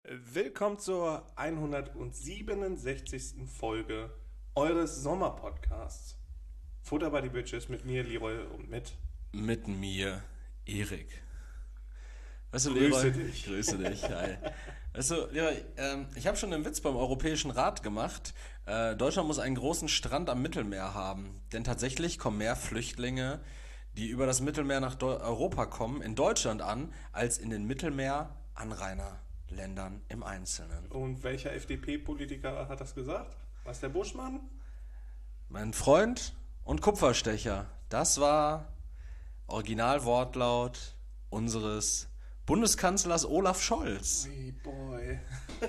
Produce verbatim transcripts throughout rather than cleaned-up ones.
Willkommen zur hundertsiebenundsechzigsten Folge eures Sommerpodcasts. Futter bei die Bitches mit mir, Leroy, und mit... Mit mir, Erik. Weißt du, Grüße Leroy, dich. Ich grüße dich. Hi. Weißt du, Leroy, ähm, ich habe schon einen Witz beim Europäischen Rat gemacht. Äh, Deutschland muss einen großen Strand am Mittelmeer haben. Denn tatsächlich kommen mehr Flüchtlinge, die über das Mittelmeer nach Deu- Europa kommen, in Deutschland an, als in den Mittelmeer-Anrainerländern im Einzelnen. Und welcher F D P-Politiker hat das gesagt? Was, der Buschmann? Mein Freund und Kupferstecher, das war Originalwortlaut unseres Bundeskanzlers Olaf Scholz. Hey boy.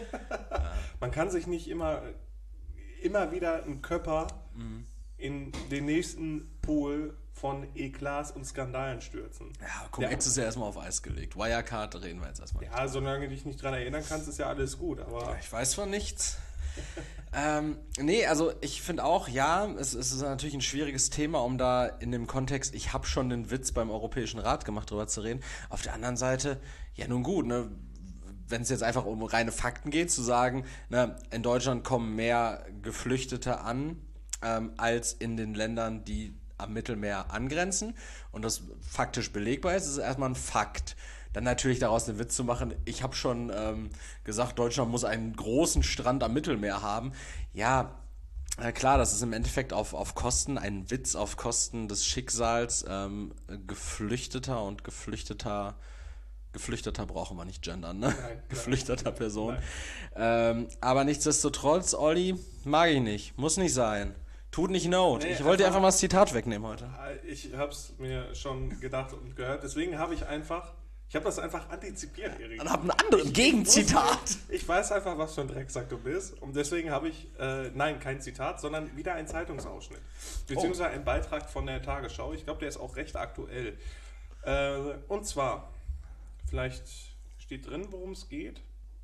Man kann sich nicht immer, immer wieder einen Körper Mhm. in den nächsten Pool von Eklats und Skandalen stürzen. Ja, Cum-Ex ist ja erstmal auf Eis gelegt. Wirecard reden wir jetzt erstmal. Ja, solange du dich nicht dran erinnern kannst, ist ja alles gut, aber... Ich weiß von nichts. ähm, nee, also ich finde auch, ja, es, es ist natürlich ein schwieriges Thema, um da in dem Kontext, ich habe schon den Witz beim Europäischen Rat gemacht, drüber zu reden. Auf der anderen Seite, ja nun gut, ne, wenn es jetzt einfach um reine Fakten geht, zu sagen, ne, in Deutschland kommen mehr Geflüchtete an, ähm, als in den Ländern, die am Mittelmeer angrenzen und das faktisch belegbar ist, ist erstmal ein Fakt. Dann natürlich daraus den Witz zu machen, ich habe schon ähm, gesagt, Deutschland muss einen großen Strand am Mittelmeer haben. Ja, na klar, das ist im Endeffekt auf, auf Kosten, ein Witz auf Kosten des Schicksals ähm, Geflüchteter und Geflüchteter, Geflüchteter brauchen wir nicht gendern, ne? Nein, Geflüchteter Person. Nein. Ähm, aber nichtsdestotrotz, Olli, mag ich nicht, muss nicht sein. Tut nicht Not. Nee, ich wollte dir einfach- einfach mal das Zitat wegnehmen heute. Ich habe es mir schon gedacht und gehört. Deswegen habe ich einfach, ich habe das einfach antizipiert, Erik. Dann hab einen anderen Gegenzitat. Ich weiß einfach, was für ein Drecksack du bist. Und deswegen habe ich, äh, nein, kein Zitat, sondern wieder ein Zeitungsausschnitt. Beziehungsweise ein Beitrag von der Tagesschau. Ich glaube, der ist auch recht aktuell. Äh, und zwar, vielleicht steht drin, worum es geht.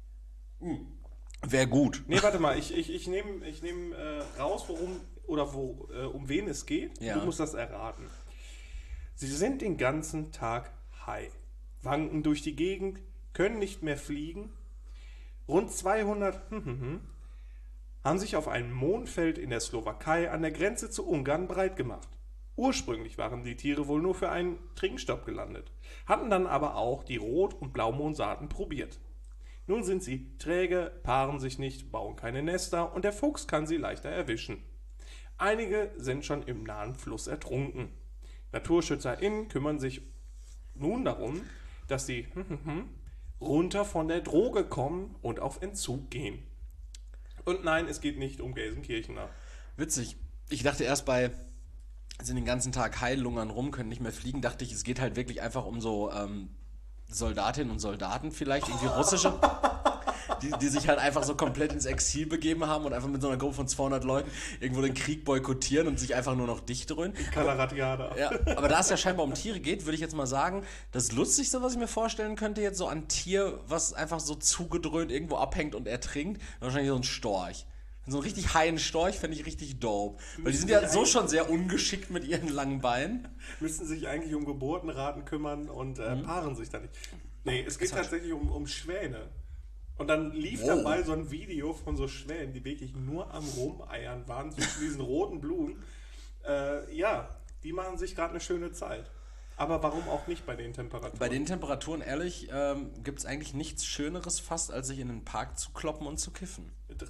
Wäre gut. Nee, warte mal, ich, ich, ich nehme ich nehm, äh, raus, worum oder wo, äh, um wen es geht. Ja. Du musst das erraten. Sie sind den ganzen Tag high, wanken durch die Gegend, können nicht mehr fliegen. Rund zweihundert haben sich auf einem Mondfeld in der Slowakei an der Grenze zu Ungarn breit gemacht. Ursprünglich waren die Tiere wohl nur für einen Trinkstopp gelandet, hatten dann aber auch die Rot- und Blaumondsaaten probiert. Nun sind sie träge, paaren sich nicht, bauen keine Nester und der Fuchs kann sie leichter erwischen. Einige sind schon im nahen Fluss ertrunken. NaturschützerInnen kümmern sich nun darum, dass sie runter von der Droge kommen und auf Entzug gehen. Und nein, es geht nicht um Gelsenkirchener. Witzig. Ich dachte erst bei sind den ganzen Tag heillungern rum, können nicht mehr fliegen, dachte ich, es geht halt wirklich einfach um so ähm, Soldatinnen und Soldaten vielleicht, irgendwie russische, die, die sich halt einfach so komplett ins Exil begeben haben und einfach mit so einer Gruppe von zweihundert Leuten irgendwo den Krieg boykottieren und sich einfach nur noch dicht dröhnen. Kalaratiada. Ja, aber da es ja scheinbar um Tiere geht, würde ich jetzt mal sagen, das Lustigste, was ich mir vorstellen könnte jetzt so an Tier, was einfach so zugedröhnt irgendwo abhängt und ertrinkt, wahrscheinlich so ein Storch. So einen richtig heilen Storch fände ich richtig dope. Weil die sind ja so schon sehr ungeschickt mit ihren langen Beinen. Müssen sich eigentlich um Geburtenraten kümmern und äh, paaren sich da nicht. Nee, es geht Das hat- tatsächlich um, um Schwäne. Und dann lief Wow. dabei so ein Video von so Schwänen, die wirklich nur am Rumeiern waren zwischen diesen roten Blumen. Äh, ja, die machen sich gerade eine schöne Zeit. Aber warum auch nicht bei den Temperaturen? Bei den Temperaturen, ehrlich, ähm, gibt es eigentlich nichts Schöneres fast, als sich in den Park zu kloppen und zu kiffen.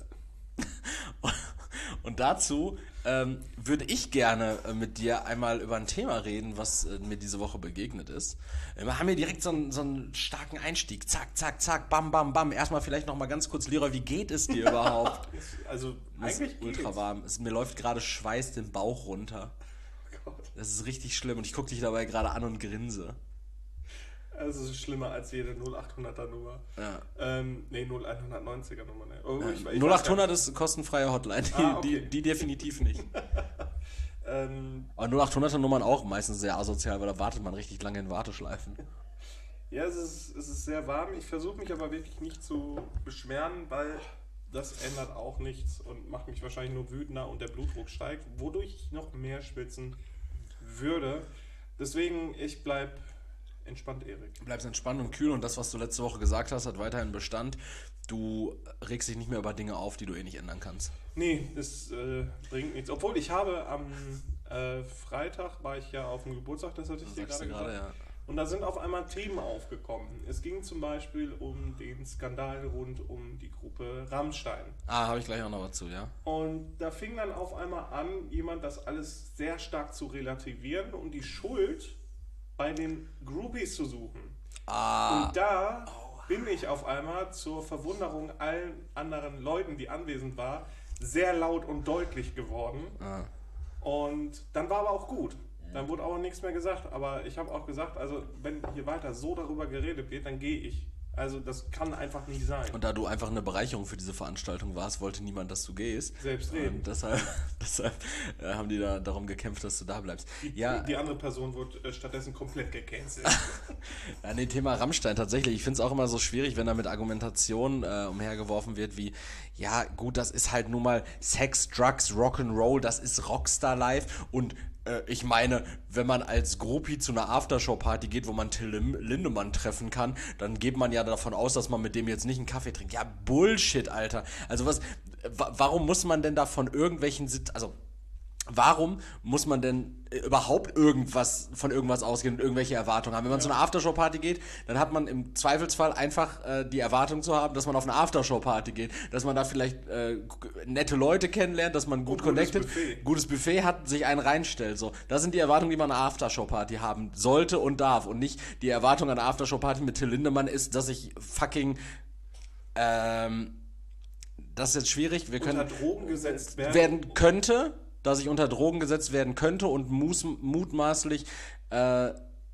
Und dazu ähm, würde ich gerne äh, mit dir einmal über ein Thema reden, was äh, mir diese Woche begegnet ist. Äh, Wir haben hier direkt so einen, so einen starken Einstieg. Zack, zack, zack, bam, bam, bam. Erstmal vielleicht nochmal ganz kurz, Leroy, wie geht es dir überhaupt? Also Es ist eigentlich ultra geht's. warm. Es, mir läuft gerade Schweiß den Bauch runter. Oh Gott. Das ist richtig schlimm und ich gucke dich dabei gerade an und grinse. Also es ist schlimmer als jede null achthunderter Nummer. Ja. Ähm, nee, null einhundertneunziger Nummer. Ne. Oh, ich, ich null weiß achthundert ist kostenfreie Hotline, die, Ah, okay. die, die definitiv nicht. gar nicht. Ähm, Aber null achthunderter Nummern auch meistens sehr asozial, weil da wartet man richtig lange in Warteschleifen. Ja, es ist, es ist sehr warm. Ich versuche mich aber wirklich nicht zu beschweren, weil das ändert auch nichts und macht mich wahrscheinlich nur wütender und der Blutdruck steigt, wodurch ich noch mehr schwitzen würde. Deswegen, ich bleib entspannt, Erik. Du bleibst entspannt und kühl und das, was du letzte Woche gesagt hast, hat weiterhin Bestand. Du regst dich nicht mehr über Dinge auf, die du eh nicht ändern kannst. Nee, das äh, bringt nichts. Obwohl ich habe am äh, Freitag, war ich ja auf dem Geburtstag, das hatte ich Das dir sagst gerade du gesagt. gerade, ja. Und da sind auf einmal Themen aufgekommen. Es ging zum Beispiel um den Skandal rund um die Gruppe Rammstein. Ah, habe ich gleich auch noch was zu, ja. Und da fing dann auf einmal an, jemand das alles sehr stark zu relativieren und die Schuld bei den Groupies zu suchen. Ah. Und da bin ich auf einmal zur Verwunderung allen anderen Leuten, die anwesend waren, sehr laut und deutlich geworden. Ah. Und dann war aber auch gut. Dann wurde auch nichts mehr gesagt. Aber ich habe auch gesagt, also wenn hier weiter so darüber geredet wird, dann gehe ich. Also das kann einfach nicht sein. Und da du einfach eine Bereicherung für diese Veranstaltung warst, wollte niemand, dass du gehst. Selbstredend. Und deshalb, deshalb äh, haben die da darum gekämpft, dass du da bleibst. Die, Ja, die andere Person wird äh, stattdessen komplett gecancelt. Ja, nee, Thema Rammstein tatsächlich. Ich finde es auch immer so schwierig, wenn da mit Argumentation äh, umhergeworfen wird wie, ja gut, das ist halt nun mal Sex, Drugs, Rock'n'Roll, das ist Rockstar Life und äh, ich meine, wenn man als Groupie zu einer Aftershow-Party geht, wo man Till Lim- Lindemann treffen kann, dann geht man ja davon aus, dass man mit dem jetzt nicht einen Kaffee trinkt. Ja, Bullshit, Alter. Also was, wa- warum muss man denn da von irgendwelchen, Sit- also warum muss man denn überhaupt irgendwas von irgendwas ausgehen und irgendwelche Erwartungen haben? Wenn man ja. zu einer Aftershow-Party geht, dann hat man im Zweifelsfall einfach äh, die Erwartung zu haben, dass man auf eine Aftershow-Party geht, dass man da vielleicht äh, nette Leute kennenlernt, dass man gut und connected, gutes Buffet. gutes Buffet hat, sich einen reinstellt. So, das sind die Erwartungen, die man an einer Aftershow-Party haben sollte und darf. Und nicht die Erwartung an einer Aftershow-Party mit Till Lindemann ist, dass ich fucking ähm, das ist jetzt schwierig. Wir können unter Drogen gesetzt werden. werden könnte, dass ich unter Drogen gesetzt werden könnte und mus, mutmaßlich äh,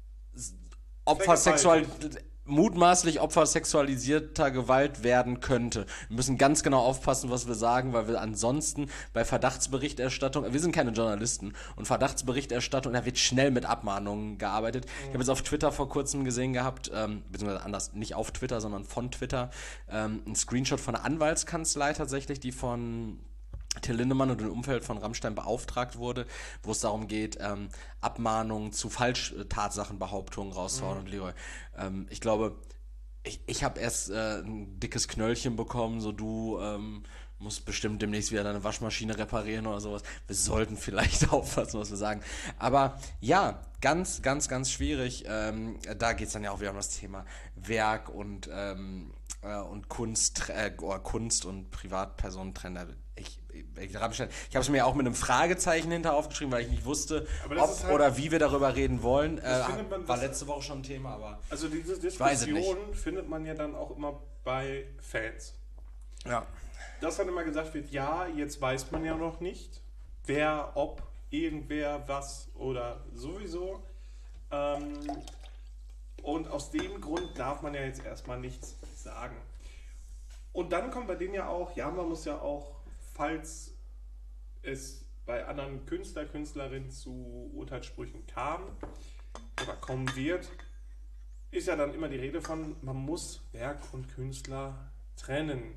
Opfer sexual, mutmaßlich Opfer sexualisierter Gewalt werden könnte. Wir müssen ganz genau aufpassen, was wir sagen, weil wir ansonsten bei Verdachtsberichterstattung, wir sind keine Journalisten, und Verdachtsberichterstattung, da wird schnell mit Abmahnungen gearbeitet. Ich habe jetzt auf Twitter vor kurzem gesehen gehabt, ähm, beziehungsweise anders, nicht auf Twitter, sondern von Twitter, ähm, ein Screenshot von einer Anwaltskanzlei tatsächlich, die von Till Lindemann und dem Umfeld von Rammstein beauftragt wurde, wo es darum geht, ähm, Abmahnungen zu Falschtatsachenbehauptungen rauszuhauen. Mhm. Und Leroy, ähm, ich glaube, ich, ich habe erst äh, ein dickes Knöllchen bekommen, so du ähm, musst bestimmt demnächst wieder deine Waschmaschine reparieren oder sowas. Wir sollten vielleicht aufpassen, was wir sagen. Aber ja, ganz, ganz, ganz schwierig. Ähm, da geht es dann ja auch wieder um das Thema Werk und ähm, und Kunst, äh, Kunst und Privatpersonen trennen. Ich, ich, ich habe es mir auch mit einem Fragezeichen hinter aufgeschrieben, weil ich nicht wusste, ob halt, oder wie wir darüber reden wollen. Äh, man, war letzte Woche schon ein Thema, aber also diese Diskussion findet man ja dann auch immer bei Fans. Ja. Dass dann immer gesagt wird, ja, jetzt weiß man ja noch nicht, wer, ob, irgendwer, was oder sowieso. Ähm, und aus dem Grund darf man ja jetzt erstmal nichts sagen. Und dann kommt bei denen ja auch, ja, man muss ja auch, falls es bei anderen Künstler, Künstlerinnen zu Urteilssprüchen kam oder kommen wird, ist ja dann immer die Rede von, man muss Werk und Künstler trennen.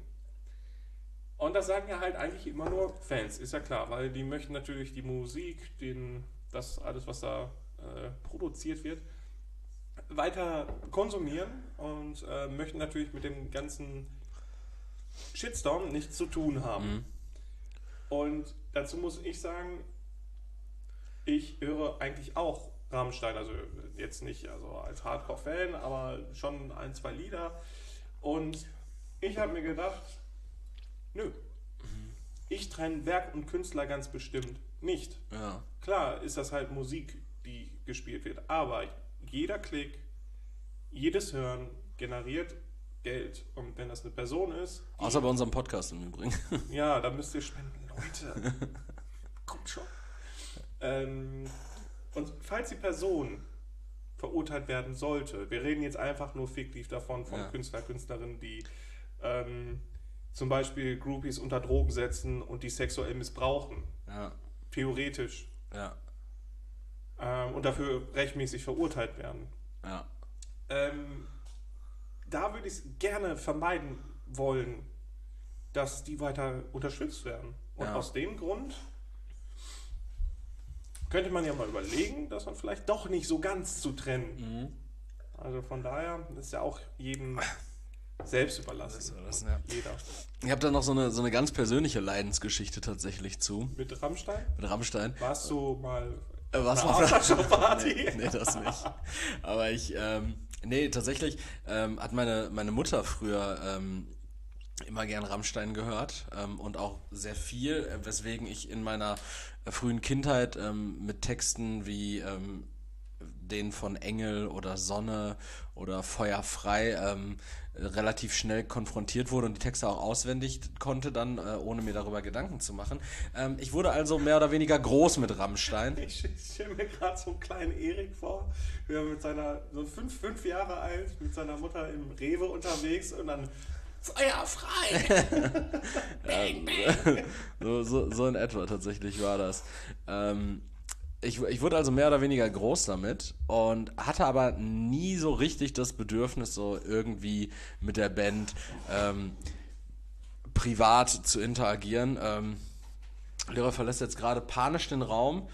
Und das sagen ja halt eigentlich immer nur Fans, ist ja klar, weil die möchten natürlich die Musik, den, das alles, was da äh, produziert wird, weiter konsumieren und äh, möchten natürlich mit dem ganzen Shitstorm nichts zu tun haben. Mhm. Und dazu muss ich sagen, ich höre eigentlich auch Rammstein, also jetzt nicht also als Hardcore-Fan, aber schon ein, zwei Lieder. Und ich habe mir gedacht, nö, mhm. ich trenne Werk und Künstler ganz bestimmt nicht. Ja. Klar ist das halt Musik, die gespielt wird, aber jeder Klick, jedes Hören generiert Geld. Und wenn das eine Person ist... Außer bei unserem Podcast im Übrigen. Ja, da müsst ihr spenden. Leute, kommt schon. Ähm, und falls die Person verurteilt werden sollte, wir reden jetzt einfach nur fiktiv davon, von ja. Künstler, Künstlerinnen, die ähm, zum Beispiel Groupies unter Drogen setzen und die sexuell missbrauchen. Ja. Theoretisch. Ja. Ähm, und dafür rechtmäßig verurteilt werden. Ja. Ähm, da würde ich es gerne vermeiden wollen, dass die weiter unterstützt werden. Und ja. aus dem Grund könnte man ja mal überlegen, dass man vielleicht doch nicht so ganz zu trennen. Mhm. Also von daher ist ja auch jedem selbst überlassen. Das überlassen, ja. Jeder. Ich habe da noch so eine, so eine ganz persönliche Leidensgeschichte tatsächlich zu. Mit Rammstein? Mit Rammstein. Warst du mal Äh, was auf einer Aftershow-Party? nee, nee, das nicht. Aber ich, ähm, nee, tatsächlich ähm, hat meine, meine Mutter früher ähm, immer gern Rammstein gehört ähm, und auch sehr viel, äh, weswegen ich in meiner äh, frühen Kindheit ähm, mit Texten wie ähm, den von Engel oder Sonne oder Feuer frei ähm, relativ schnell konfrontiert wurde und die Texte auch auswendig konnte, dann äh, ohne mir darüber Gedanken zu machen. Ähm, ich wurde also mehr oder weniger groß mit Rammstein. Ich, ich stelle mir gerade so einen kleinen Erik vor, der mit seiner, so fünf, fünf Jahre alt, mit seiner Mutter im Rewe unterwegs und dann Feuer frei! Bang, bang. so, so, so in etwa tatsächlich war das. Ähm, Ich, ich wurde also mehr oder weniger groß damit und hatte aber nie so richtig das Bedürfnis, so irgendwie mit der Band ähm, privat zu interagieren. Ähm, Leroy verlässt jetzt gerade panisch den Raum.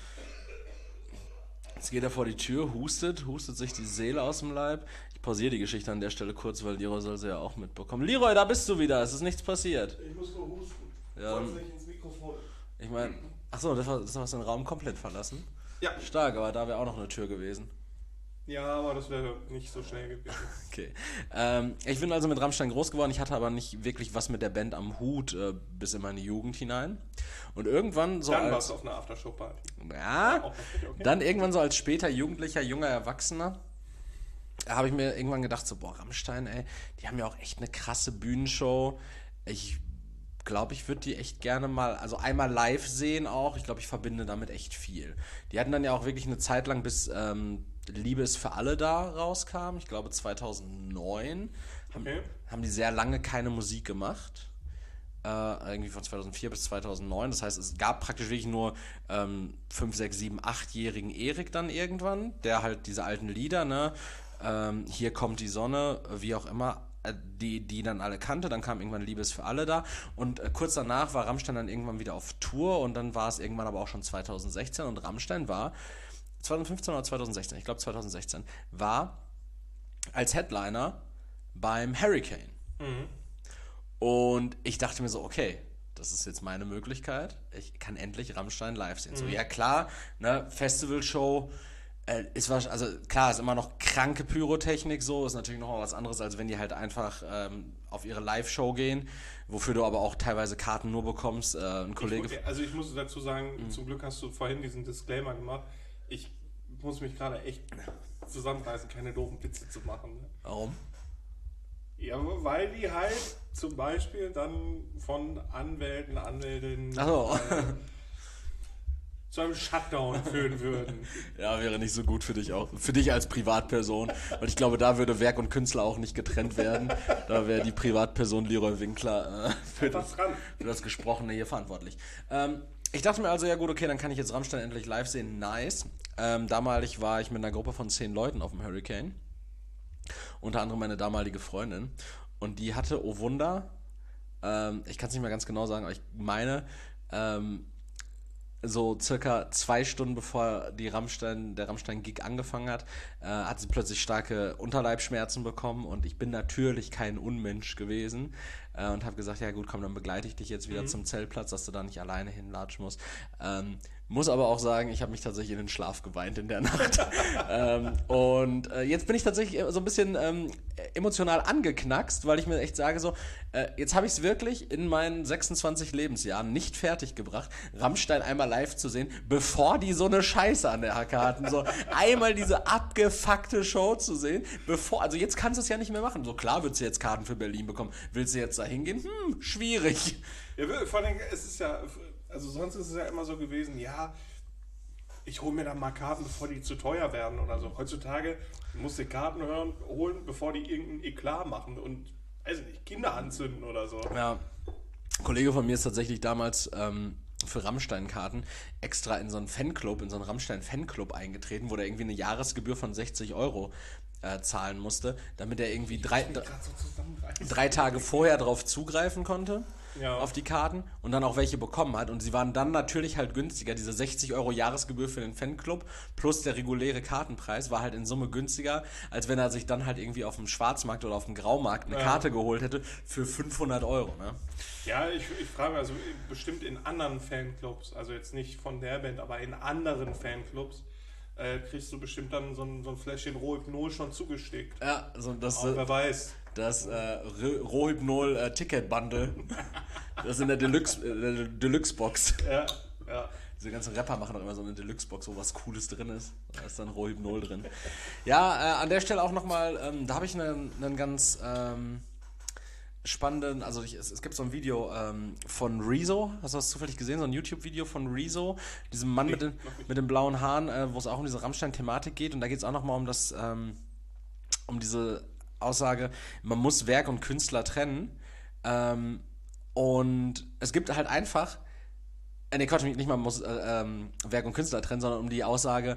Jetzt geht er vor die Tür, hustet, hustet sich die Seele aus dem Leib. Ich pausiere die Geschichte an der Stelle kurz, weil Leroy soll sie ja auch mitbekommen. Leroy, da bist du wieder, es ist nichts passiert. Ich muss nur husten. Ja, Ich nicht ins Mikrofon. Ich meine, achso, das, war, das hast du den Raum komplett verlassen. Ja. Stark, aber da wäre auch noch eine Tür gewesen. Ja, aber das wäre nicht so schnell gewesen. Okay. Ähm, ich bin also mit Rammstein groß geworden, ich hatte aber nicht wirklich was mit der Band am Hut äh, bis in meine Jugend hinein. Und irgendwann so Dann als... warst du auf einer Aftershow-Party. Ja, auch okay, okay. Dann irgendwann so als später Jugendlicher, junger Erwachsener, habe ich mir irgendwann gedacht, so, boah, Rammstein, ey, die haben ja auch echt eine krasse Bühnenshow. Ich glaube, ich würde die echt gerne mal, also einmal live sehen auch. Ich glaube, ich verbinde damit echt viel. Die hatten dann ja auch wirklich eine Zeit lang, bis ähm, Liebe ist für alle da rauskam. Ich glaube, zweitausendneun haben, Okay. haben die sehr lange keine Musik gemacht. Äh, irgendwie von zweitausendvier bis zweitausendneun. Das heißt, es gab praktisch wirklich nur ähm, fünf, sechs, sieben, achtjährigen Erik dann irgendwann, der halt diese alten Lieder, ne, ähm, Hier kommt die Sonne, wie auch immer, die, die dann alle kannte. Dann kam irgendwann Liebe ist für alle da und äh, kurz danach war Rammstein dann irgendwann wieder auf Tour und dann war es irgendwann aber auch schon zweitausendsechzehn und Rammstein war zweitausendfünfzehn oder zweitausendsechzehn, ich glaube zweitausendsechzehn, war als Headliner beim Hurricane. Mhm. Und ich dachte mir so, okay, das ist jetzt meine Möglichkeit. Ich kann endlich Rammstein live sehen. Mhm. So, ja klar, ne, Festivalshow, äh, ist was, also klar, ist immer noch kranke Pyrotechnik so, ist natürlich noch mal was anderes, als wenn die halt einfach ähm, auf ihre Live-Show gehen, wofür du aber auch teilweise Karten nur bekommst. Äh, ein Kollege. Ich, also ich muss dazu sagen, mhm. zum Glück hast du vorhin diesen Disclaimer gemacht. Ich muss mich gerade echt zusammenreißen, keine doofen Witze zu machen. Ne? Warum? Ja, weil die halt zum Beispiel dann von Anwälten, Anwältinnen Ach so. äh, zu einem Shutdown führen würden. Ja, wäre nicht so gut für dich auch. Für dich als Privatperson. Weil ich glaube, da würde Werk und Künstler auch nicht getrennt werden. Da wäre die Privatperson Leroy Winkler äh, für, das, für das Gesprochene hier verantwortlich. Ähm, ich dachte mir also, ja gut, okay, dann kann ich jetzt Rammstein endlich live sehen. Nice. Ähm, damalig war ich mit einer Gruppe von zehn Leuten auf dem Hurricane. Unter anderem meine damalige Freundin. Und die hatte, oh Wunder, ähm, ich kann es nicht mehr ganz genau sagen, aber ich meine, ähm, so circa zwei Stunden bevor die Rammstein, der Rammstein-Gig angefangen hat, äh, hat sie plötzlich starke Unterleibschmerzen bekommen und ich bin natürlich kein Unmensch gewesen äh, und habe gesagt, ja gut, komm, dann begleite ich dich jetzt wieder mhm. zum Zeltplatz, dass du da nicht alleine hinlatschen musst. Ähm, muss aber auch sagen, ich habe mich tatsächlich in den Schlaf geweint in der Nacht. ähm, und äh, jetzt bin ich tatsächlich so ein bisschen ähm, emotional angeknackst, weil ich mir echt sage so, äh, jetzt habe ich es wirklich in meinen sechsundzwanzig Lebensjahren nicht fertiggebracht, Rammstein einmal live zu sehen, bevor die so eine Scheiße an der Hacke hatten. So einmal diese abgefuckte Show zu sehen, bevor, also jetzt kannst du es ja nicht mehr machen. So klar würdest du jetzt Karten für Berlin bekommen. Willst du jetzt da hingehen? Hm, schwierig. Ja, vor allem, es ist ja, also sonst ist es ja immer so gewesen, ja, ich hole mir dann mal Karten, bevor die zu teuer werden oder so. Heutzutage musst du Karten hören, holen, bevor die irgendein Eklat machen und, weiß ich nicht, Kinder anzünden oder so. Ja, ein Kollege von mir ist tatsächlich damals ähm, für Rammstein-Karten extra in so einen Fanclub, in so einen Rammstein-Fanclub eingetreten, wo der irgendwie eine Jahresgebühr von sechzig Euro äh, zahlen musste, damit er irgendwie drei, drei Tage vorher drauf zugreifen konnte. ja. auf die Karten und dann auch welche bekommen hat. Und sie waren dann natürlich halt günstiger. Diese sechzig Euro Jahresgebühr für den Fanclub plus der reguläre Kartenpreis war halt in Summe günstiger, als wenn er sich dann halt irgendwie auf dem Schwarzmarkt oder auf dem Graumarkt eine ja. Karte geholt hätte für fünfhundert Euro. Ne? Ja, ich, ich frage also bestimmt in anderen Fanclubs, also jetzt nicht von der Band, aber in anderen Fanclubs, äh, kriegst du bestimmt dann so ein, so ein Fläschchen Rohypnol schon zugesteckt. Ja, so das, Auch wer weiß. Das äh, Rohypnol äh, Ticket Bundle. Das ist in der Deluxe, äh, der Deluxe Box. Ja, ja. Diese ganzen Rapper machen doch immer so eine Deluxe Box, wo was Cooles drin ist. Da ist dann Rohypnol drin. Ja, äh, an der Stelle auch nochmal, ähm, da habe ich einen, einen ganz ähm, spannenden, also ich, es, es gibt so ein Video ähm, von Rezo, hast du das zufällig gesehen? So ein YouTube-Video von Rezo, diesem Mann nee, mit, den, mit den blauen Haaren, äh, wo es auch um diese Rammstein-Thematik geht. Und da geht es auch nochmal um das, ähm, um diese Aussage, man muss Werk und Künstler trennen. Ähm, und es gibt halt einfach, äh, nee, Quatsch, nicht mal man muss äh, ähm, Werk und Künstler trennen, sondern um die Aussage,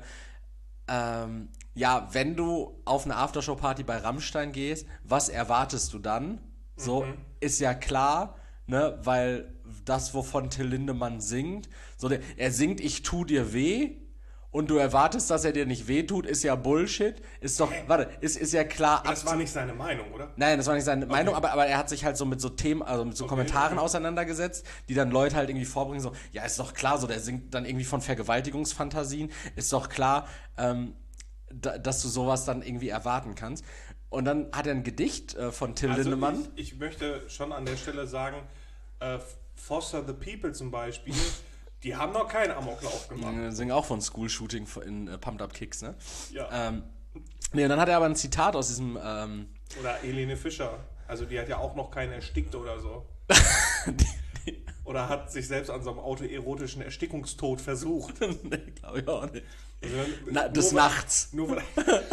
ähm, ja, wenn du auf eine Aftershow-Party bei Rammstein gehst, was erwartest du dann? So, mhm. ist ja klar, ne, weil das, wovon Till Lindemann singt, so der, er singt, ich tu dir weh, und du erwartest, dass er dir nicht wehtut, ist ja Bullshit. Ist doch, warte, ist, ist ja klar. Aber das war nicht seine Meinung, oder? Nein, das war nicht seine okay. Meinung, aber, aber er hat sich halt so mit so Themen, also mit so okay, Kommentaren okay. auseinandergesetzt, die dann Leute halt irgendwie vorbringen, so, ja, ist doch klar, so, der singt dann irgendwie von Vergewaltigungsfantasien, ist doch klar, ähm, da, dass du sowas dann irgendwie erwarten kannst. Und dann hat er ein Gedicht äh, von Till also Lindemann. Ich, ich möchte schon an der Stelle sagen, äh, Foster the People zum Beispiel, die haben noch keinen Amoklauf gemacht. Die singen auch von School-Shooting in äh, Pumped Up Kicks, ne? Ja. Ähm, nee, und dann hat er aber ein Zitat aus diesem... Ähm, oder Helene Fischer. Also die hat ja auch noch keinen erstickt oder so. die, die oder hat sich selbst an so einem autoerotischen Erstickungstod versucht. Nee, glaube ich auch nicht. Also, Na, des weil, Nachts. Nur weil,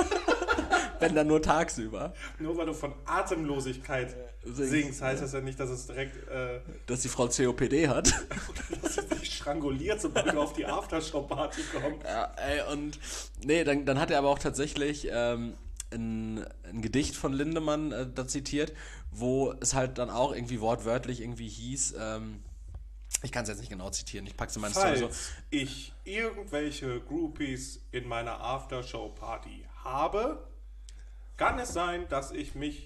wenn dann nur tagsüber. Nur weil du von Atemlosigkeit singst, singst heißt das ja nicht, dass es direkt... Äh, dass die Frau C O P D hat. Oder dass sie sich stranguliert, sobald du auf die Aftershow-Party kommst. Ja, ey, und... Nee, dann, dann hat er aber auch tatsächlich ähm, ein, ein Gedicht von Lindemann äh, da zitiert, wo es halt dann auch irgendwie wortwörtlich irgendwie hieß... Ähm, ich kann es jetzt nicht genau zitieren, ich pack's in meine Story so. Falls ich irgendwelche Groupies in meiner Aftershow-Party habe, kann es sein, dass ich mich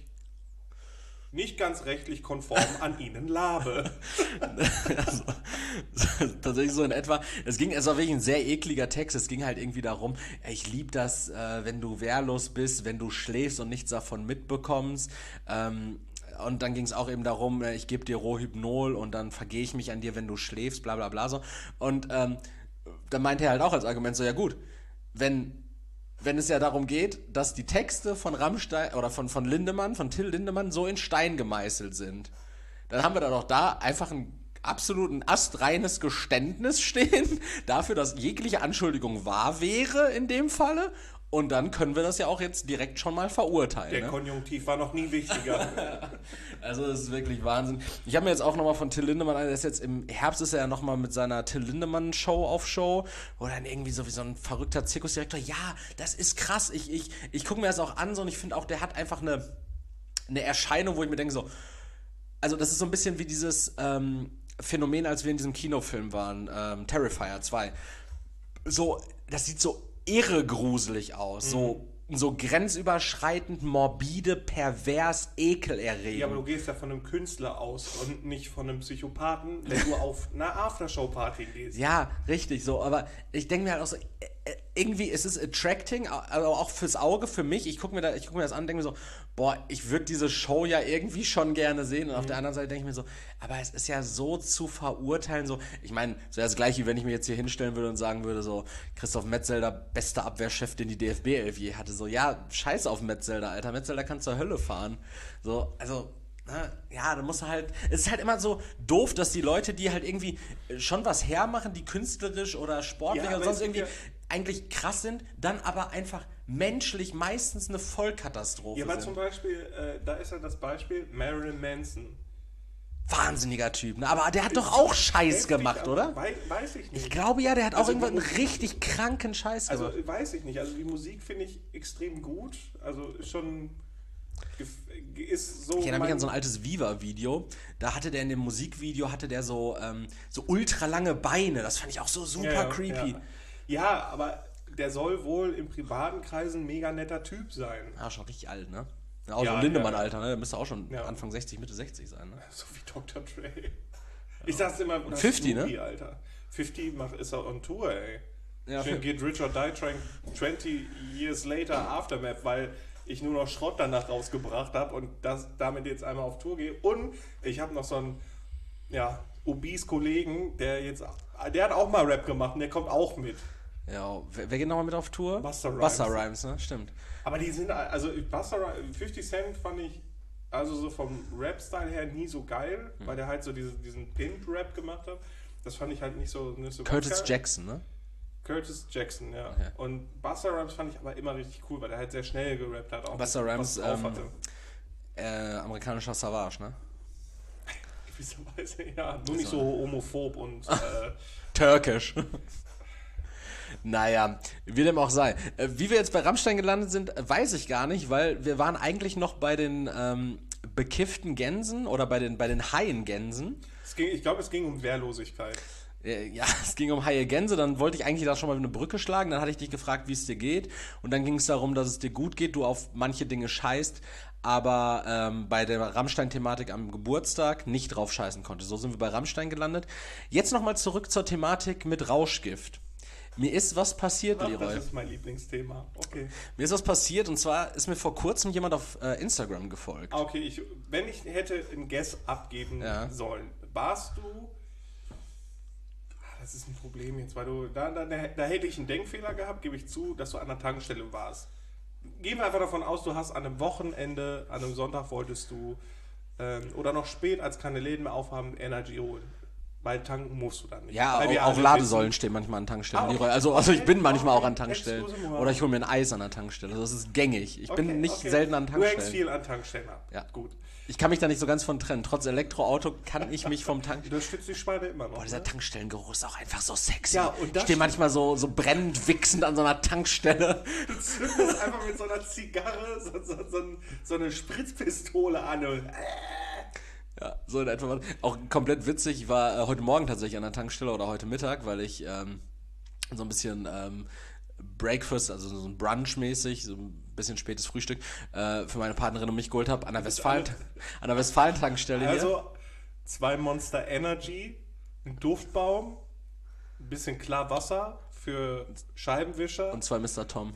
nicht ganz rechtlich konform an ihnen labe. Also, tatsächlich so in etwa. Es ging, es war wirklich ein sehr ekliger Text. Es ging halt irgendwie darum, ich liebe das, äh, wenn du wehrlos bist, wenn du schläfst und nichts davon mitbekommst. Ähm, und dann ging es auch eben darum, ich gebe dir Rohypnol und dann vergehe ich mich an dir, wenn du schläfst, bla bla bla so. Und ähm, dann meinte er halt auch als Argument so, ja gut, wenn wenn es ja darum geht, dass die Texte von Rammstein oder von, von Lindemann, von Till Lindemann so in Stein gemeißelt sind, dann haben wir da doch da einfach ein absoluten astreines Geständnis stehen dafür, dass jegliche Anschuldigung wahr wäre in dem Falle. Und dann können wir das ja auch jetzt direkt schon mal verurteilen. Der ne? Konjunktiv war noch nie wichtiger. Also das ist wirklich Wahnsinn. Ich habe mir jetzt auch nochmal von Till Lindemann, der ist jetzt im Herbst ist er ja nochmal mit seiner Till Lindemann Show auf Show, wo dann irgendwie so wie so ein verrückter Zirkusdirektor, ja, das ist krass, ich, ich, ich gucke mir das auch an so und ich finde auch, der hat einfach eine, eine Erscheinung, wo ich mir denke so, also das ist so ein bisschen wie dieses ähm, Phänomen, als wir in diesem Kinofilm waren, ähm, Terrifier zwei. So, das sieht so irre gruselig aus, mhm. so, so grenzüberschreitend, morbide, pervers, ekelerregend. Ja, aber du gehst ja von einem Künstler aus und nicht von einem Psychopathen, wenn du auf einer Aftershow-Party gehst. Ja, richtig, so, aber ich denke mir halt auch so, irgendwie ist es attracting, also auch fürs Auge, für mich, ich gucke mir, da, ich guck mir das an und denke mir so, boah, ich würde diese Show ja irgendwie schon gerne sehen. Und mhm. auf der anderen Seite denke ich mir so, aber es ist ja so zu verurteilen, so, ich meine, so das Gleiche, wie wenn ich mir jetzt hier hinstellen würde und sagen würde, so, Christoph Metzelder, bester Abwehrchef, den die D F B elf je hatte, so, ja, scheiß auf Metzelder, Alter, Metzelder kann zur Hölle fahren. So, also, na, ja, da muss halt, es ist halt immer so doof, dass die Leute, die halt irgendwie schon was hermachen, die künstlerisch oder sportlich ja, oder sonst irgendwie ja eigentlich krass sind, dann aber einfach menschlich meistens eine Vollkatastrophe ja, aber sind. Zum Beispiel, äh, da ist ja das Beispiel Marilyn Manson. Wahnsinniger Typ, ne? Aber der hat doch auch Scheiß heftig, gemacht, oder? Weiß, weiß ich nicht. Ich glaube ja, der hat also auch irgendwann einen Musik, richtig kranken Scheiß gemacht. Also weiß ich nicht. Also die Musik finde ich extrem gut. Also ist schon gef- ist so. Ich erinnere mich an so ein altes Viva-Video. Da hatte der in dem Musikvideo, hatte der so, ähm, so ultra lange Beine. Das fand ich auch so super ja, creepy. Ja. ja, aber der soll wohl in privaten Kreisen ein mega netter Typ sein. Ja, schon richtig alt, ne? Auch ja, so ein Lindemann, ja. Alter, ne? Der müsste auch schon ja. Anfang sechzig, Mitte sechzig sein, ne? So wie Doktor Dre. Ich sag's immer, oder fünfzig, Snoopy, ne? Alter. fünfzig macht, ist er on Tour, ey. Ja, Schön geht Rich or Die trying twenty years later Aftermath, weil ich nur noch Schrott danach rausgebracht habe und das, damit jetzt einmal auf Tour gehe. Und ich habe noch so einen, ja, obese Kollegen, der jetzt, der hat auch mal Rap gemacht und der kommt auch mit. Ja, wer, wer geht nochmal mit auf Tour? Busta Rhymes. Busta Rhymes, ne? Stimmt. Aber die sind, also Busta Rhymes, fifty Cent fand ich, also so vom Rap-Style her nie so geil, hm. weil der halt so diese, diesen Pimp-Rap gemacht hat. Das fand ich halt nicht so, nicht so Curtis geil. Jackson, ne? Curtis Jackson, ja. Okay. Und Busta Rhymes fand ich aber immer richtig cool, weil der halt sehr schnell gerappt hat. Auch Busta Rhymes, was drauf ähm, hatte. Äh, amerikanischer Savage, ne? Gewisserweise, ja. Nur nicht so homophob und äh, türkisch. Naja, wie dem auch sei. Äh, wie wir jetzt bei Rammstein gelandet sind, weiß ich gar nicht, weil wir waren eigentlich noch bei den ähm, bekifften Gänsen oder bei den, bei den haien Gänsen. Es ging, ich glaube, es ging um Wehrlosigkeit. Ja, es ging um haie Gänse, dann wollte ich eigentlich da schon mal eine Brücke schlagen, dann hatte ich dich gefragt, wie es dir geht und dann ging es darum, dass es dir gut geht, du auf manche Dinge scheißt, aber ähm, bei der Rammstein-Thematik am Geburtstag nicht drauf scheißen konntest. So sind wir bei Rammstein gelandet. Jetzt nochmal zurück zur Thematik mit Rauschgift. Mir ist was passiert, Ach, Leroy. das ist mein Lieblingsthema. Okay. Mir ist was passiert und zwar ist mir vor kurzem jemand auf äh, Instagram gefolgt. Ah, okay, ich, wenn ich hätte einen Guess abgeben Ja. sollen, warst du... Das ist ein Problem jetzt, weil du, da, da, da hätte ich einen Denkfehler gehabt, gebe ich zu, dass du an der Tankstelle warst. Gehen wir einfach davon aus, du hast an einem Wochenende, an einem Sonntag wolltest du, ähm, oder noch spät, als keine Läden mehr aufhaben, Energy holen. Weil tanken musst du dann nicht. Ja, Weil auch, wir auch alle Ladesäulen wissen- stehen manchmal an Tankstellen, Ah, okay. Leroy. Also, also ich bin manchmal Okay, auch an Tankstellen. exclusive one. Oder ich hole mir ein Eis an der Tankstelle. Das ist gängig. Ich bin Okay, nicht okay. selten an Du hängst Tankstellen. viel an Tankstellen ab. Ja. Gut. Ich kann mich da nicht so ganz von trennen. Trotz Elektroauto kann ich mich vom Tank... Das stützt die Schweine immer noch. Boah, dieser ne? Tankstellengeruch ist auch einfach so sexy. Ja, und ich das stehe stimmt. manchmal so, so brennend wichsend an so einer Tankstelle. Du zündest einfach mit so einer Zigarre so, so, so, ein- so eine Spritzpistole an und... Ja, so in etwa. Auch komplett witzig. Ich war äh, heute Morgen tatsächlich an der Tankstelle oder heute Mittag, weil ich ähm, so ein bisschen ähm, Breakfast, also so ein Brunch-mäßig, so ein bisschen spätes Frühstück äh, für meine Partnerin und mich geholt habe an der Westfalen, an der Westfalen-Tankstelle hier. Also zwei Monster Energy, ein Duftbaum, ein bisschen klar Wasser für Scheibenwischer Und zwei Mister Tom.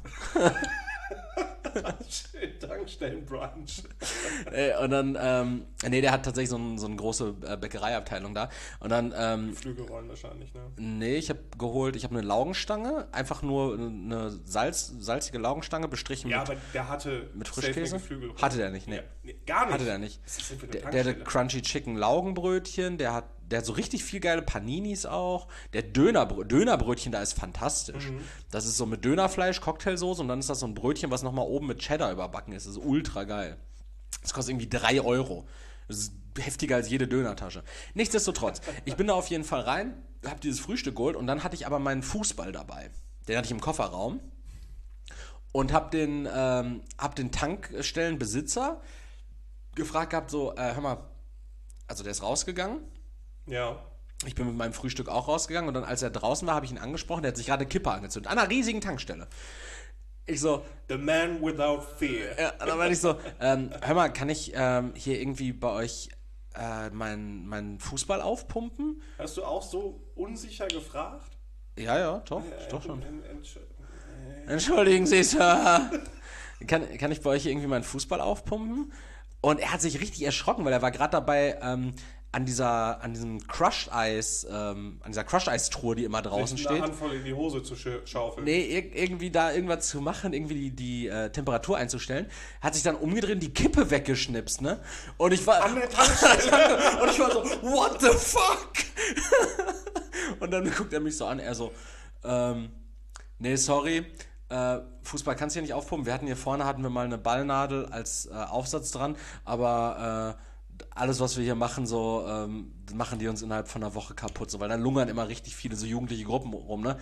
schön Tankstellenbrunch. Äh, und dann, ähm, nee, der hat tatsächlich so, ein, so eine große äh, Bäckereiabteilung da. Und dann, ähm, Flügelrollen wahrscheinlich, ne? nee, ich habe geholt, ich habe eine Laugenstange, einfach nur eine Salz, salzige Laugenstange bestrichen Ja, mit, aber der hatte mit safe Frischkäse. eine Geflügelrolle. Hatte der nicht, nee. Ja, nee, gar nicht. Hatte der nicht. Was ist denn für eine Der, der hatte Tankstelle? Crunchy Chicken Laugenbrötchen, der hat, der hat so richtig viel geile Paninis auch. Der Dönerbrö- Dönerbrötchen da ist fantastisch. Mhm. Das ist so mit Dönerfleisch, Cocktailsoße und dann ist das so ein Brötchen, was nochmal oben mit Cheddar überbacken ist. Das ist ultra geil. Das kostet irgendwie drei Euro. Das ist heftiger als jede Dönertasche. Nichtsdestotrotz, ich bin da auf jeden Fall rein, habe dieses Frühstück geholt und dann hatte ich aber meinen Fußball dabei. Den hatte ich im Kofferraum und habe den, ähm, hab den Tankstellenbesitzer gefragt gehabt, so, äh, hör mal, also der ist rausgegangen. Ja. Ich bin mit meinem Frühstück auch rausgegangen und dann, als er draußen war, habe ich ihn angesprochen. Der hat sich gerade eine Kippe angezündet. An einer riesigen Tankstelle. Ich so, The man without fear. ja, dann meinte ich so, ähm, hör mal, kann ich ähm, hier irgendwie bei euch äh, meinen mein Fußball aufpumpen? Hast du auch so unsicher gefragt? Ja, ja, doch, doch schon. Äh, Entsch- Entschuldigen Sie, Sir. Kann, kann ich bei euch irgendwie meinen Fußball aufpumpen? Und er hat sich richtig erschrocken, weil er war gerade dabei, ähm, an dieser, an diesem Crush-Eis, ähm, an dieser Crush-Eis-Truhe, die immer draußen Sich eine steht. Handvoll in die Hose zu schö- schaufeln. Nee, ir- irgendwie da irgendwas zu machen, irgendwie die, die äh, Temperatur einzustellen, hat sich dann umgedreht und die Kippe weggeschnipst, ne? Und ich war An der Tankstelle. und ich war so, what the fuck? Und dann guckt er mich so an, er so, ähm, nee, sorry, äh, Fußball kannst du hier nicht aufpumpen. Wir hatten hier vorne, hatten wir mal eine Ballnadel als äh, Aufsatz dran, aber äh, alles, was wir hier machen, so ähm, machen die uns innerhalb von einer Woche kaputt, so, weil dann lungern immer richtig viele so jugendliche Gruppen rum, ne?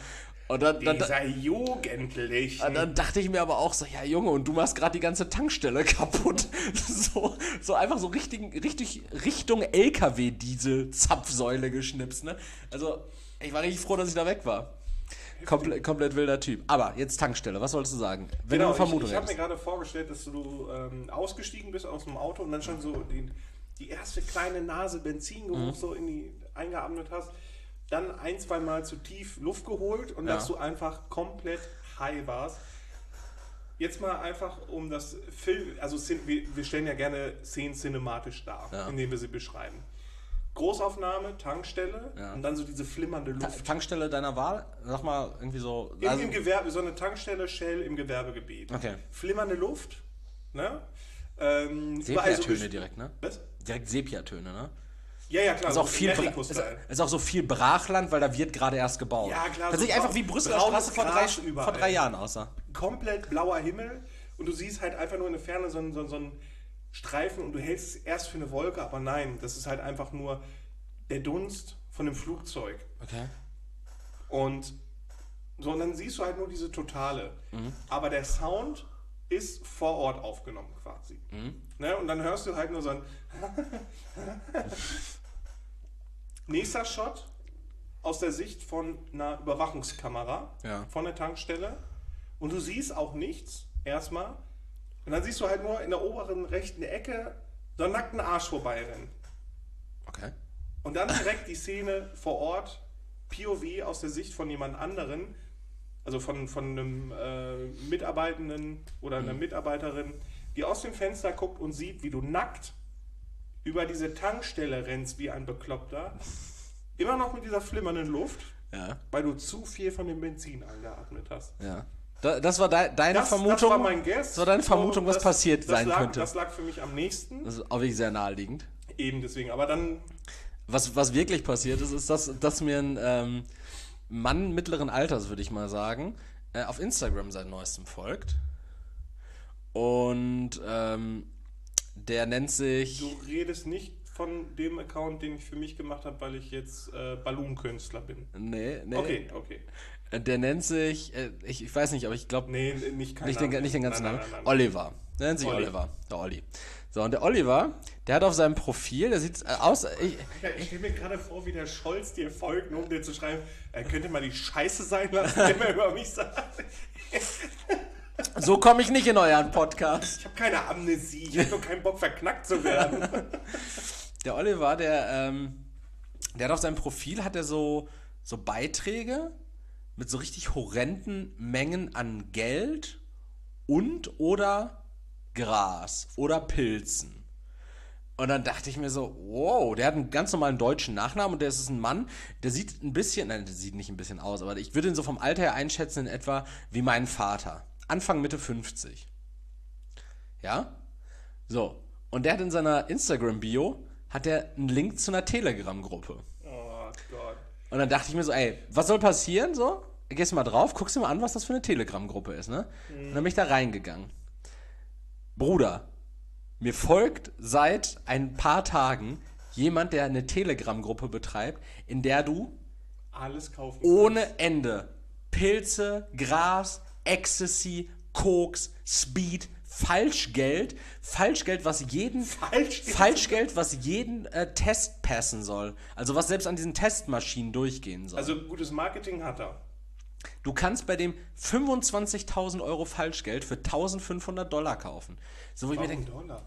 Und dann, dann, Dieser Jugendliche. dann, dann dachte ich mir aber auch so, ja Junge, und du machst gerade die ganze Tankstelle kaputt. So, so einfach so richtig, richtig Richtung L K W-Diesel-Zapfsäule geschnipst, ne? Also, ich war richtig froh, dass ich da weg war. Komple- komplett wilder Typ. Aber jetzt Tankstelle, was solltest du sagen? Wenn Genau, du eine Vermutung ich, ich habe mir hättest. gerade vorgestellt, dass du ähm, ausgestiegen bist aus dem Auto und dann schon so die, die erste kleine Nase Benzingeruch Mhm. so in die eingeatmet hast. Dann ein, zwei Mal zu tief Luft geholt und Ja. dass du einfach komplett high warst. Jetzt mal einfach um das Film, also cin- wir, wir stellen ja gerne Szenen cinematisch dar, Ja. indem wir sie beschreiben. Großaufnahme, Tankstelle Ja. und dann so diese flimmernde Ta- Luft. Tankstelle deiner Wahl? Sag mal irgendwie so. Im, also- Im Gewerbe, so eine Tankstelle, Shell im Gewerbegebiet. Okay. Flimmernde Luft, ne? Ähm, überall so Sepia-Töne gest- direkt, ne? Was? Direkt Sepia-Töne, ne? Ja, ja, klar. Ist auch, so viel Bra- ist, Mexiko-Style. ist auch so viel Brachland, weil da wird gerade erst gebaut. Ja, klar, Tatsächlich so einfach wie Brüsseler braunes Straße vor drei, Gras überall. vor drei Jahren aussah. Komplett blauer Himmel und du siehst halt einfach nur in der Ferne so einen, so, einen- so einen Streifen und du hältst es erst für eine Wolke, aber nein, das ist halt einfach nur der Dunst von dem Flugzeug. Okay. Und so, und dann siehst du halt nur diese Totale. Mhm. Aber der Sound ist vor Ort aufgenommen quasi. Mhm. Ne? Und dann hörst du halt nur so ein nächster Shot aus der Sicht von einer Überwachungskamera Ja. von der Tankstelle. Und du siehst auch nichts, erstmal. Und dann siehst du halt nur in der oberen rechten Ecke so einen nackten Arsch vorbeirennen. Okay. Und dann direkt die Szene vor Ort, P O V aus der Sicht von jemand anderen, also von, von einem äh, Mitarbeitenden oder einer Mitarbeiterin, die aus dem Fenster guckt und sieht, wie du nackt über diese Tankstelle rennst wie ein Bekloppter. Immer noch mit dieser flimmernden Luft, Ja. weil du zu viel von dem Benzin eingeatmet hast. Ja. Da, das war de, deine Das, Vermutung. das war mein Guess. Das war deine Vermutung, was Das- passiert das sein lag, könnte. Das lag für mich am nächsten. Das ist auch wirklich sehr naheliegend. Eben deswegen. Aber dann, Was, was wirklich passiert ist, ist, dass, dass mir ein ähm, Mann mittleren Alters, würde ich mal sagen, äh, auf Instagram seit neuestem folgt. Und ähm, der nennt sich... du redest nicht von dem Account, den ich für mich gemacht habe, weil ich jetzt äh, Balloon-Künstler bin. Nee, nee. Okay, okay. Äh, Der nennt sich, äh, ich, ich weiß nicht, aber ich glaube, Nee, nicht kein nicht, den, Name. nicht den ganzen Nein, Namen. nein, nein, nein. Oliver. Der nennt sich Olli. Oliver. Der Olli. So, und der Oliver, der hat auf seinem Profil, der sieht äh, aus... Ich, Ja, ich stelle mir gerade vor, wie der Scholz dir folgt, nur um dir zu schreiben, er könnte mal die Scheiße sein lassen, den er über mich sagt. so komme ich nicht in euren Podcast. Ich habe keine Amnesie, ich habe nur keinen Bock, verknackt zu werden. Der Oliver, der, ähm, der hat auf seinem Profil hat er so, so Beiträge mit so richtig horrenden Mengen an Geld und oder Gras oder Pilzen. Und dann dachte ich mir so, wow, der hat einen ganz normalen deutschen Nachnamen und der ist ein Mann, der sieht ein bisschen, nein, der sieht nicht ein bisschen aus, aber ich würde ihn so vom Alter her einschätzen in etwa wie mein Vater. Anfang Mitte fünfzig. Ja? So. Und der hat in seiner Instagram-Bio hat er einen Link zu einer Telegram-Gruppe. Oh Gott. Und dann dachte ich mir so, ey, was soll passieren? So, gehst du mal drauf, guckst dir mal an, was das für eine Telegram-Gruppe ist, ne? Und dann bin ich da reingegangen. Bruder, mir folgt seit ein paar Tagen jemand, der eine Telegram-Gruppe betreibt, in der du Alles kaufen. ohne Ende Pilze, Gras, Ecstasy, Koks, Speed, Falschgeld, Falschgeld, was jeden Falschgeld? Falschgeld, was jeden äh, Test passen soll. Also was selbst an diesen Testmaschinen durchgehen soll. Also gutes Marketing hat er. Du kannst bei dem fünfundzwanzigtausend Euro Falschgeld für eintausendfünfhundert Dollar kaufen. So, wo ich mir Warum denke, Dollar?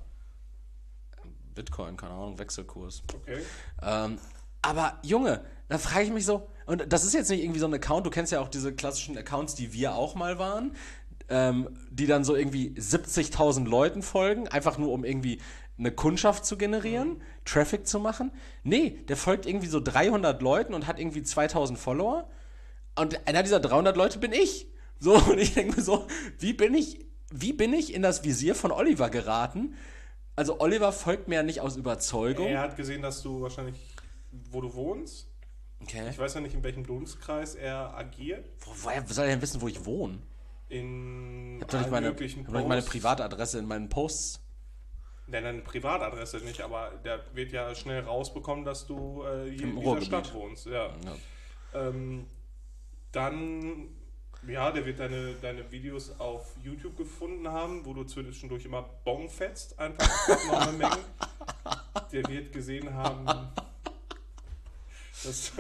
Bitcoin, keine Ahnung, Wechselkurs. Okay. Ähm, aber Junge, da frage ich mich so, und das ist jetzt nicht irgendwie so ein Account, du kennst ja auch diese klassischen Accounts, die wir auch mal waren, ähm, die dann so irgendwie siebzigtausend Leuten folgen, einfach nur um irgendwie eine Kundschaft zu generieren, mhm. Traffic zu machen. Nee, der folgt irgendwie so dreihundert Leuten und hat irgendwie zweitausend Follower. Und einer dieser dreihundert Leute bin ich. So, und ich denke mir so, wie bin ich, wie bin ich in das Visier von Oliver geraten? Also Oliver folgt mir ja nicht aus Überzeugung. Er hat gesehen, dass du wahrscheinlich, wo du wohnst. Okay. Ich weiß ja nicht, in welchem Dunstkreis er agiert. Wo, woher soll er denn wissen, wo ich wohne? In Ich habe doch nicht allen meine, möglichen ich hab doch nicht meine Posts. Privatadresse in meinen Posts. Nein, deine Privatadresse nicht, aber der wird ja schnell rausbekommen, dass du äh, hier Im in dieser Ruhrgebiet. Stadt wohnst. Ja. Ja. Ähm, dann, ja, der wird deine, deine Videos auf YouTube gefunden haben, wo du zwischendurch immer Bong fetzt, einfach abnorme Mengen. Der wird gesehen haben, dass...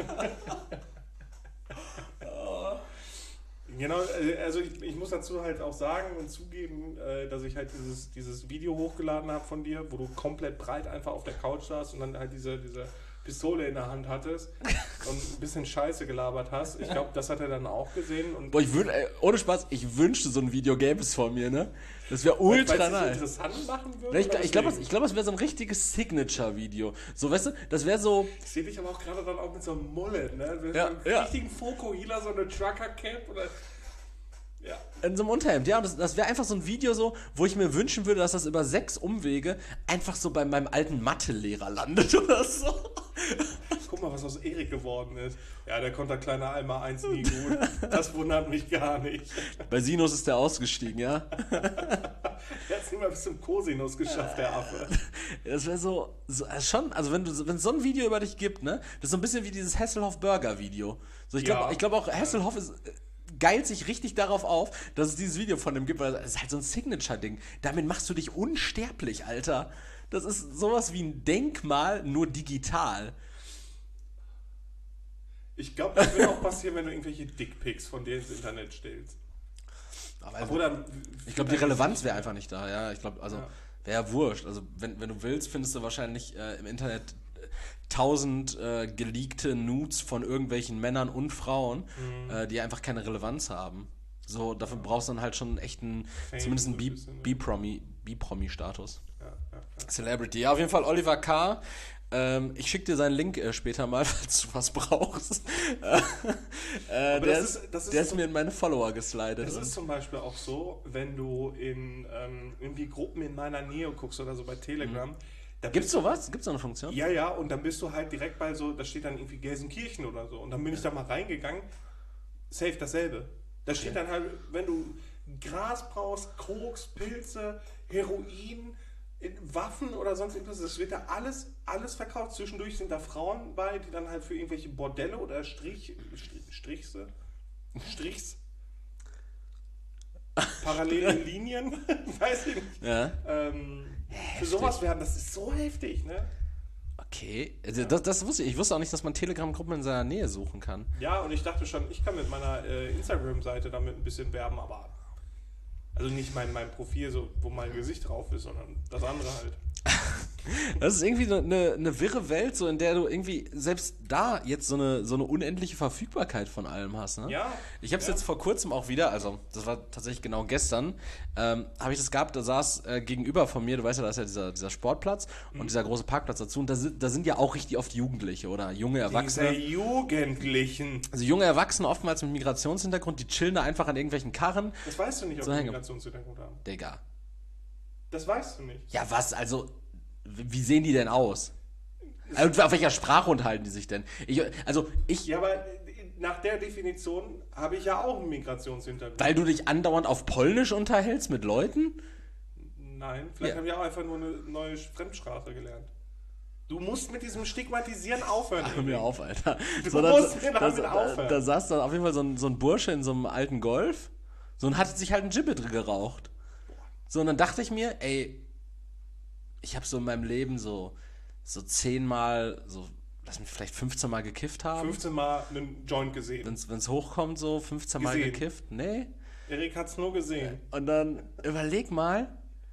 Genau, also ich, ich muss dazu halt auch sagen und zugeben, dass ich halt dieses, dieses Video hochgeladen habe von dir, wo du komplett breit einfach auf der Couch saßt und dann halt diese, diese Pistole in der Hand hattest und ein bisschen Scheiße gelabert hast. Ich glaube, das hat er dann auch gesehen. Und Boah, ich wün, ey, ohne Spaß, ich wünschte, so ein Video gäbe es vor mir, ne? Das wäre ultra nice. nice. Interessant machen würde? Ich, ich glaube, ich glaub, das wäre so ein richtiges Signature-Video. So, weißt du, das wäre so... Ich sehe dich aber auch gerade dann auch mit so einem Mullet, ne? Mit ja, so einem ja. richtigen Fokuhila, so eine Trucker-Cap oder... Ja. In so einem Unterhemd, ja, und das, das wäre einfach so ein Video so, wo ich mir wünschen würde, dass das über sechs Umwege einfach so bei meinem alten Mathelehrer landet oder so. Guck mal, was aus Erik geworden ist. Ja, der konnte kleiner Alma eins nie gut. Das wundert mich gar nicht. Bei Sinus ist der ausgestiegen, ja? Der hat es nicht mal bis zum Cosinus geschafft, der Affe. Das wäre so, so, schon, also wenn du, wenn es so ein Video über dich gibt, ne, das ist so ein bisschen wie dieses Hasselhoff-Burger-Video. So, ich glaube Ja. ich glaub auch, Hasselhoff ist... geilt sich richtig darauf auf, dass es dieses Video von dem gibt, weil das ist halt so ein Signature-Ding. Damit machst du dich unsterblich, Alter. Das ist sowas wie ein Denkmal, nur digital. Ich glaube, das wird auch passieren, wenn du irgendwelche Dickpics von dir ins Internet stellst. Aber also, Oder, ich glaube, die Relevanz wäre einfach nicht da. Ja, ich glaube, also Ja. wäre ja wurscht. Also wenn, wenn du willst, findest du wahrscheinlich äh, im Internet tausend äh, geleakte Nudes von irgendwelchen Männern und Frauen, mhm. äh, die einfach keine Relevanz haben. So, dafür ja. brauchst du dann halt schon echt einen, Fame zumindest einen so ein bisschen, B-Promi, B-Promi-Status. Ja, ja, ja. Celebrity. Ja, auf jeden Fall Oliver K. Ähm, ich schicke dir seinen Link äh, später mal, falls du was brauchst. äh, der das ist, ist, das ist der ist so, mir in meine Follower geslidet. Das ist zum Beispiel auch so, wenn du in ähm, irgendwie Gruppen in meiner Nähe guckst oder so bei Telegram. Mhm. Da Gibt's sowas? Gibt's so eine Funktion? Ja, ja, und dann bist du halt direkt bei so, da steht dann irgendwie Gelsenkirchen oder so. Und dann bin ich da mal reingegangen, safe dasselbe. Da steht dann halt, wenn du Gras brauchst, Koks, Pilze, Heroin, Waffen oder sonst irgendwas, das wird da alles, alles verkauft. Zwischendurch sind da Frauen bei, die dann halt für irgendwelche Bordelle oder Strich, Strich Strichse, Strichs, parallele Linien, weiß ich nicht. Ja. Ähm, für sowas werden, das ist so heftig, ne? Okay, also das, das wusste ich. Ich wusste auch nicht, dass man Telegram-Gruppen in seiner Nähe suchen kann. Ja, und ich dachte schon, ich kann mit meiner äh, Instagram-Seite damit ein bisschen werben, aber also nicht mein, mein Profil, so, wo mein Gesicht drauf ist, sondern das andere halt. Das ist irgendwie eine, eine wirre Welt, so in der du irgendwie selbst da jetzt so eine, so eine unendliche Verfügbarkeit von allem hast. Ne? Ja. Ich habe es ja. jetzt vor kurzem auch wieder, also das war tatsächlich genau gestern, ähm, habe ich das gehabt, da saß äh, gegenüber von mir, du weißt ja, da ist ja dieser, dieser Sportplatz mhm. und dieser große Parkplatz dazu und da sind, da sind ja auch richtig oft Jugendliche oder junge Erwachsene. Diese Jugendlichen. Also junge Erwachsene, oftmals mit Migrationshintergrund, die chillen da einfach an irgendwelchen Karren. Das weißt du nicht, ob so die Migrationshintergrund haben. Digga. Das weißt du nicht. Ja, was? Also, wie sehen die denn aus? Und auf welcher Sprache unterhalten die sich denn? Ich, also, ich... Ja, aber nach der Definition habe ich ja auch einen Migrationshintergrund. Weil du dich andauernd auf Polnisch unterhältst mit Leuten? Nein, vielleicht ja. habe ich auch einfach nur eine neue Fremdsprache gelernt. Du musst mit diesem Stigmatisieren aufhören. Hör mir auf, Alter. Du so, musst da, damit da, aufhören. Da, da saß dann auf jeden Fall so ein, so ein Bursche in so einem alten Golf. So und hat sich halt ein Gibbet geraucht. So, und dann dachte ich mir, ey, ich habe so in meinem Leben so, so zehnmal, so, lass mich vielleicht fünfzehn Mal gekifft haben. fünfzehn Mal einen Joint gesehen. Wenn es hochkommt, so fünfzehn Mal gesehen. gekifft. Nee. Erik hat's nur gesehen. Und dann überleg mal,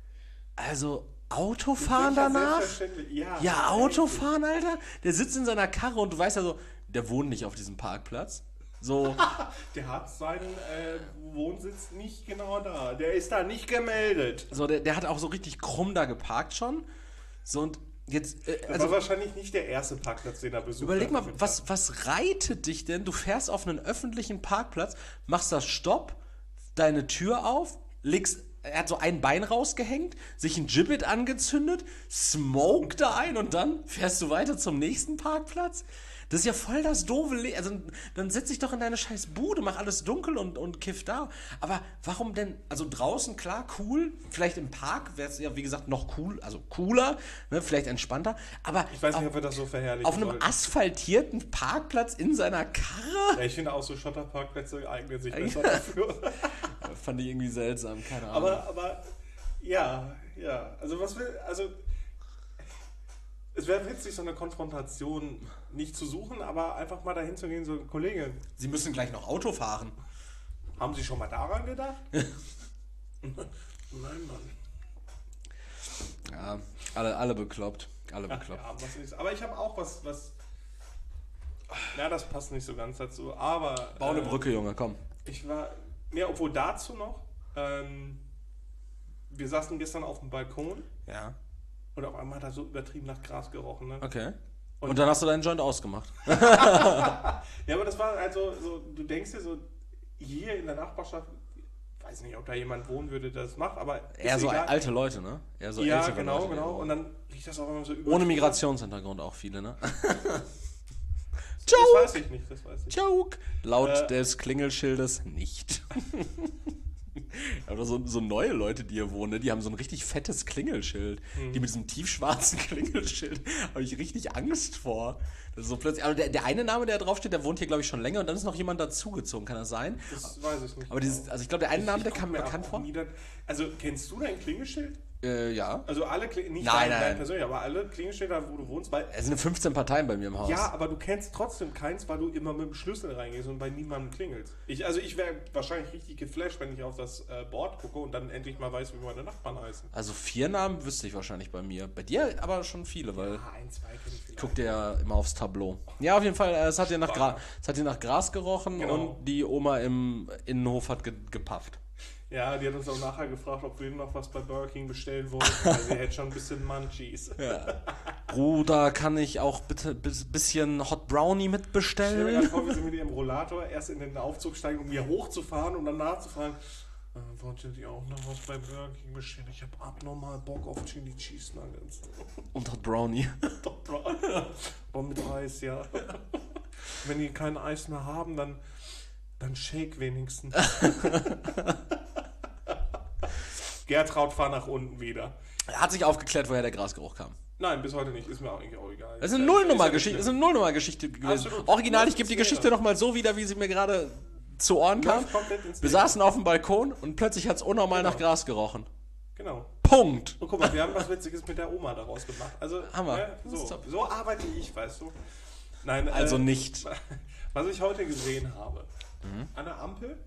also Autofahren danach? Ja, ja Autofahren, Alter. Der sitzt in seiner Karre und du weißt ja so, der wohnt nicht auf diesem Parkplatz. So. Der hat seinen äh, Wohnsitz nicht genau da. Der ist da nicht gemeldet. So, der, der hat auch so richtig krumm da geparkt schon. So und jetzt. Äh, das also, war wahrscheinlich nicht der erste Parkplatz, den er besucht überleg hat. mal, was, was reitet dich denn? Du fährst auf einen öffentlichen Parkplatz, machst da Stopp, deine Tür auf, legst. Er hat so ein Bein rausgehängt, sich ein Gibbet angezündet, smoke da ein und dann fährst du weiter zum nächsten Parkplatz? Das ist ja voll das doofe Leben. Also dann setz dich doch in deine scheiß Bude, mach alles dunkel und, und kiff da. Aber warum denn, also draußen, klar, cool, vielleicht im Park wäre es ja, wie gesagt, noch cool, also cooler, ne, vielleicht entspannter, aber Ich weiß nicht, auf, ob wir das so verherrlichen auf einem sollten. asphaltierten Parkplatz in seiner Karre? Ja, ich finde auch so Schotterparkplätze eignen sich besser dafür. Fand ich irgendwie seltsam, keine Ahnung. Aber, aber, ja, ja. Also was will, also es wäre witzig, so eine Konfrontation nicht zu suchen, aber einfach mal dahin zu gehen, so, Kollege, Sie müssen gleich noch Auto fahren. haben Sie schon mal daran gedacht? Nein, Mann. Ja, alle, alle bekloppt. Alle bekloppt. Ja, was ist, aber ich habe auch was, was, na, das passt nicht so ganz dazu, aber... Bau eine äh, Brücke, Junge, komm. Ich war, ja, obwohl dazu noch, ähm, wir saßen gestern auf dem Balkon Ja, und auf einmal hat er so übertrieben nach Gras gerochen, ne? okay. Und, Und- dann hast du deinen Joint ausgemacht. Ja, aber das war also so, du denkst dir so, hier in der Nachbarschaft, weiß nicht, ob da jemand wohnen würde, der das macht, aber ist Eher so egal. alte Leute, ne? Eher so Ja, ältere genau, Leute, genau. ja. Und dann riecht das auch immer so über. Ohne Migrationshintergrund auch viele, ne? Das weiß ich nicht, das weiß ich. Joke! Laut Äh. des Klingelschildes nicht. Aber so, so neue Leute, die hier wohnen, ne, die haben so ein richtig fettes Klingelschild. Mhm. Die mit diesem tiefschwarzen Klingelschild habe ich richtig Angst vor. Das ist so plötzlich. Aber der, der eine Name, der da draufsteht, der wohnt hier, glaube ich, schon länger und dann ist noch jemand dazugezogen. Kann das sein? Das weiß ich nicht. Aber dieses, also ich glaube, der eine Name, der guck kam mir mir bekannt auch vor. nie das- Also, kennst du dein Klingelschild? Äh, ja. Also alle, Kling- nicht Nein, dein, nein. dein persönlich, aber alle Klingelschilder, wo du wohnst, weil Es sind fünfzehn Parteien bei mir im Haus. ja, aber du kennst trotzdem keins, weil du immer mit dem Schlüssel reingehst und bei niemandem klingelst. Ich, also ich wäre wahrscheinlich richtig geflasht, wenn ich auf das äh, Board gucke und dann endlich mal weiß, wie meine Nachbarn heißen. Also vier Namen wüsste ich wahrscheinlich bei mir. Bei dir aber schon viele, weil Ah, ein, zwei kenne ich vielleicht. guckt ihr ja immer aufs Tableau. Ja, auf jeden Fall, äh, es hat hier nach, Gra es hat hier nach Gras gerochen Genau. und die Oma im Innenhof hat ge gepafft. Ja, die hat uns auch nachher gefragt, ob wir noch was bei Burger King bestellen wollen. Weil sie hätte schon ein bisschen Munchies. Ja. Bruder, kann ich auch bitte ein bisschen Hot Brownie Ich stell mir mitbestellen? gerade vor, wie sie mit ihrem Rollator erst in den Aufzug steigen, um hier hochzufahren und dann nachzufragen, äh, wollte die auch noch was bei Burger King bestellen? Ich habe abnormal Bock auf Chili Cheese Nuggets. Und Hot Brownie. Doch, Bro. Aber mit Eis, ja. Wenn die kein Eis mehr haben, dann, dann Shake wenigstens. Gertraud, fahr nach unten wieder. Hat sich aufgeklärt, woher der Grasgeruch kam. Nein, bis heute nicht. Ist mir auch eigentlich auch egal. Das ist eine Ist ja Nullnummer-Geschichte nicht das ist eine Nullnummer-Geschichte gewesen. Absolut. Original, ich Das gebe die ist Geschichte leer. nochmal so wieder, wie sie mir gerade zu Ohren kam. Läuft komplett ins Wir Leere. saßen auf dem Balkon und plötzlich hat es unnormal Genau. nach Gras gerochen. Genau. Punkt. Und guck mal, wir haben was Witziges mit der Oma daraus gemacht. Also, Hammer. Ne, Das ist so, top. so arbeite ich, weißt du. Nein, Also äh, nicht. Was ich heute gesehen habe. Mhm. An der Ampel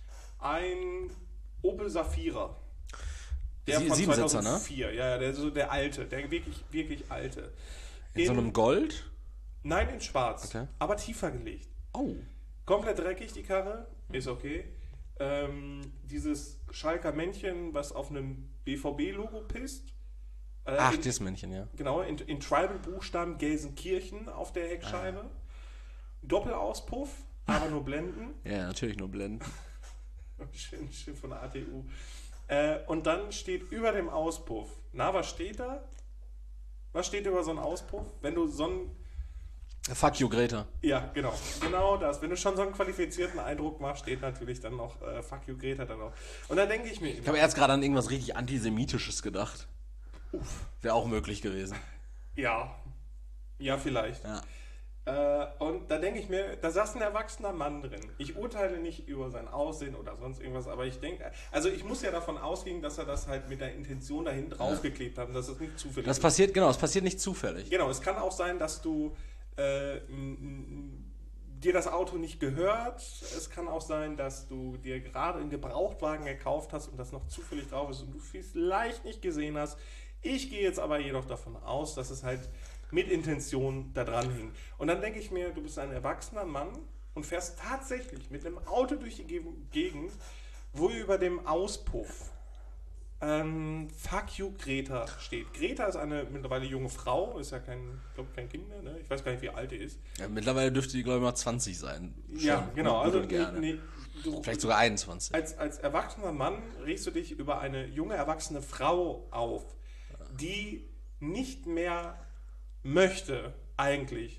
ein Opel Safira. Sie- Siebensitzer, ne? zweitausendvier. Ja, ja, der, so der alte, der wirklich, wirklich alte. In so einem Gold? Nein, in schwarz. Okay. Aber tiefer gelegt. Oh. Komplett dreckig, die Karre. Ist okay. Ähm, dieses Schalker Männchen, was auf einem B V B-Logo pisst. Äh, Ach, in, das Männchen, ja. Genau, in, in Tribal-Buchstaben Gelsenkirchen auf der Heckscheibe. Doppelauspuff, aber nur Blenden. Ja, natürlich nur blenden. Schön, schön von der A T U. Äh, und dann steht über dem Auspuff. Na, was steht da? Was steht über so einen Auspuff? Wenn du so einen. Fuck you, Greta. Ja, genau. Genau das. Wenn du schon so einen qualifizierten Eindruck machst, steht natürlich dann noch äh, Fuck you, Greta dann noch. Und dann denke ich mir. Ich habe erst gerade an irgendwas richtig Antisemitisches gedacht. Uff. Wäre auch möglich gewesen. Ja. Ja, vielleicht. Ja. Äh, und da denke ich mir, da saß ein erwachsener Mann drin. Ich urteile nicht über sein Aussehen oder sonst irgendwas, aber ich denke, also ich muss ja davon ausgehen, dass er das halt mit der Intention dahin draufgeklebt hat und dass es nicht zufällig Das ist. passiert, genau, es passiert nicht zufällig. Genau, es kann auch sein, dass du äh, m- m- dir das Auto nicht gehört. Es kann auch sein, dass du dir gerade einen Gebrauchtwagen gekauft hast und das noch zufällig drauf ist und du vielleicht nicht gesehen hast. Ich gehe jetzt aber jedoch davon aus, dass es halt mit Intention da dran hing. Und dann denke ich mir, du bist ein erwachsener Mann und fährst tatsächlich mit einem Auto durch die Ge- Gegend, wo über dem Auspuff ähm, Fuck you Greta steht. Greta ist eine mittlerweile junge Frau, ist ja kein, ich glaube kein Kind mehr, ne? Ich weiß gar nicht, wie alt die ist. Ja, mittlerweile dürfte die, glaube ich, mal zwanzig sein. Ja, Schon. genau. Gut Also und gerne. nee, du, Vielleicht sogar einundzwanzig. als, als erwachsener Mann regst du dich über eine junge erwachsene Frau auf, die nicht mehr möchte eigentlich,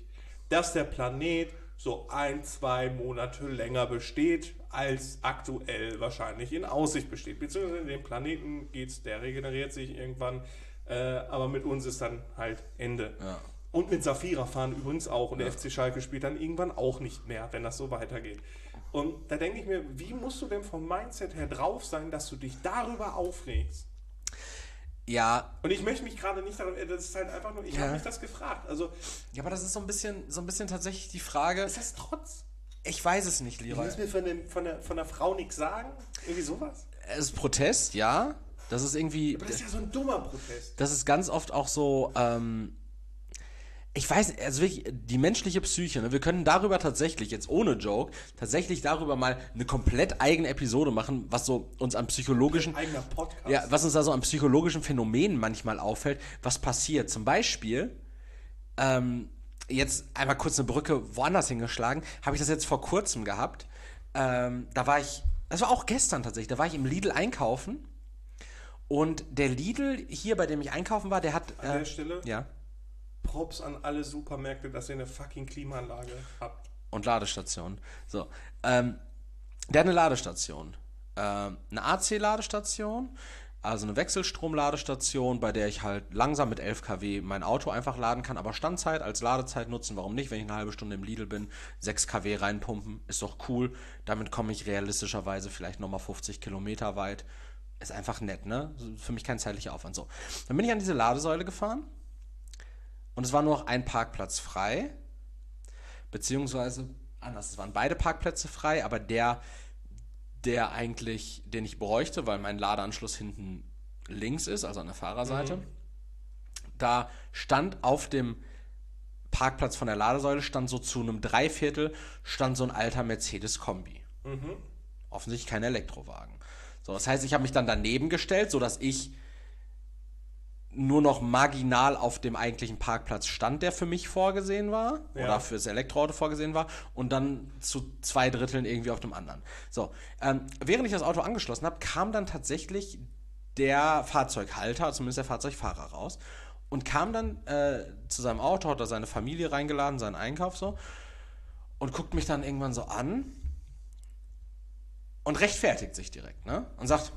dass der Planet so ein, zwei Monate länger besteht, als aktuell wahrscheinlich in Aussicht besteht. Beziehungsweise dem Planeten geht's, der regeneriert sich irgendwann, äh, aber mit uns ist dann halt Ende. Ja. Und mit Safira fahren übrigens auch. Und der ja. F C Schalke spielt dann irgendwann auch nicht mehr, wenn das so weitergeht. Und da denke ich mir, wie musst du denn vom Mindset her drauf sein, dass du dich darüber aufregst? Ja. Und ich möchte mich gerade nicht darüber, das ist halt einfach nur, ich ja. habe mich das gefragt. Also, ja, aber das ist so ein bisschen, so ein bisschen tatsächlich die Frage. Ist das Trotz? Ich weiß es nicht, Leroy. Du willst mir von, dem, von, der, von der Frau nichts sagen? Irgendwie sowas? Es ist Protest, ja. Das ist irgendwie. Aber das ist ja so ein dummer Protest. Das ist ganz oft auch so, ähm, ich weiß, also wirklich, die menschliche Psyche, ne, wir können darüber tatsächlich, jetzt ohne Joke, tatsächlich darüber mal eine komplett eigene Episode machen, was so uns an psychologischen, ein eigener Podcast. Ja, was uns da so an psychologischen Phänomenen manchmal auffällt, was passiert. Zum Beispiel, ähm, jetzt einmal kurz eine Brücke woanders hingeschlagen, habe ich das jetzt vor kurzem gehabt. Ähm, da war ich, das war auch gestern tatsächlich, da war ich im Lidl einkaufen und der Lidl hier, bei dem ich einkaufen war, der hat... An äh, der Stelle? Ja. Props an alle Supermärkte, dass ihr eine fucking Klimaanlage habt. Und Ladestationen. So. Ähm, der hat eine Ladestation. Ähm, eine A C-Ladestation, also eine Wechselstrom-Ladestation, bei der ich halt langsam mit elf Kilowatt mein Auto einfach laden kann, aber Standzeit als Ladezeit nutzen. Warum nicht? Wenn ich eine halbe Stunde im Lidl bin, sechs Kilowatt reinpumpen, ist doch cool. Damit komme ich realistischerweise vielleicht nochmal fünfzig Kilometer weit. Ist einfach nett, ne? Für mich kein zeitlicher Aufwand. So. Dann bin ich an diese Ladesäule gefahren. Und es war nur noch ein Parkplatz frei, beziehungsweise anders, es waren beide Parkplätze frei, aber der, der eigentlich, den ich bräuchte, weil mein Ladeanschluss hinten links ist, also an der Fahrerseite, mhm. da stand auf dem Parkplatz von der Ladesäule, stand so zu einem Dreiviertel, stand so ein alter Mercedes-Kombi. Mhm. Offensichtlich kein Elektrowagen. So, das heißt, ich habe mich dann daneben gestellt, sodass ich nur noch marginal auf dem eigentlichen Parkplatz stand, der für mich vorgesehen war, ja. oder für das Elektroauto vorgesehen war, und dann zu zwei Dritteln irgendwie auf dem anderen. So, ähm, während ich das Auto angeschlossen habe, kam dann tatsächlich der Fahrzeughalter, zumindest der Fahrzeugfahrer raus, und kam dann äh, zu seinem Auto, hat da seine Familie reingeladen, seinen Einkauf so, und guckt mich dann irgendwann so an und rechtfertigt sich direkt, ne? Und sagt,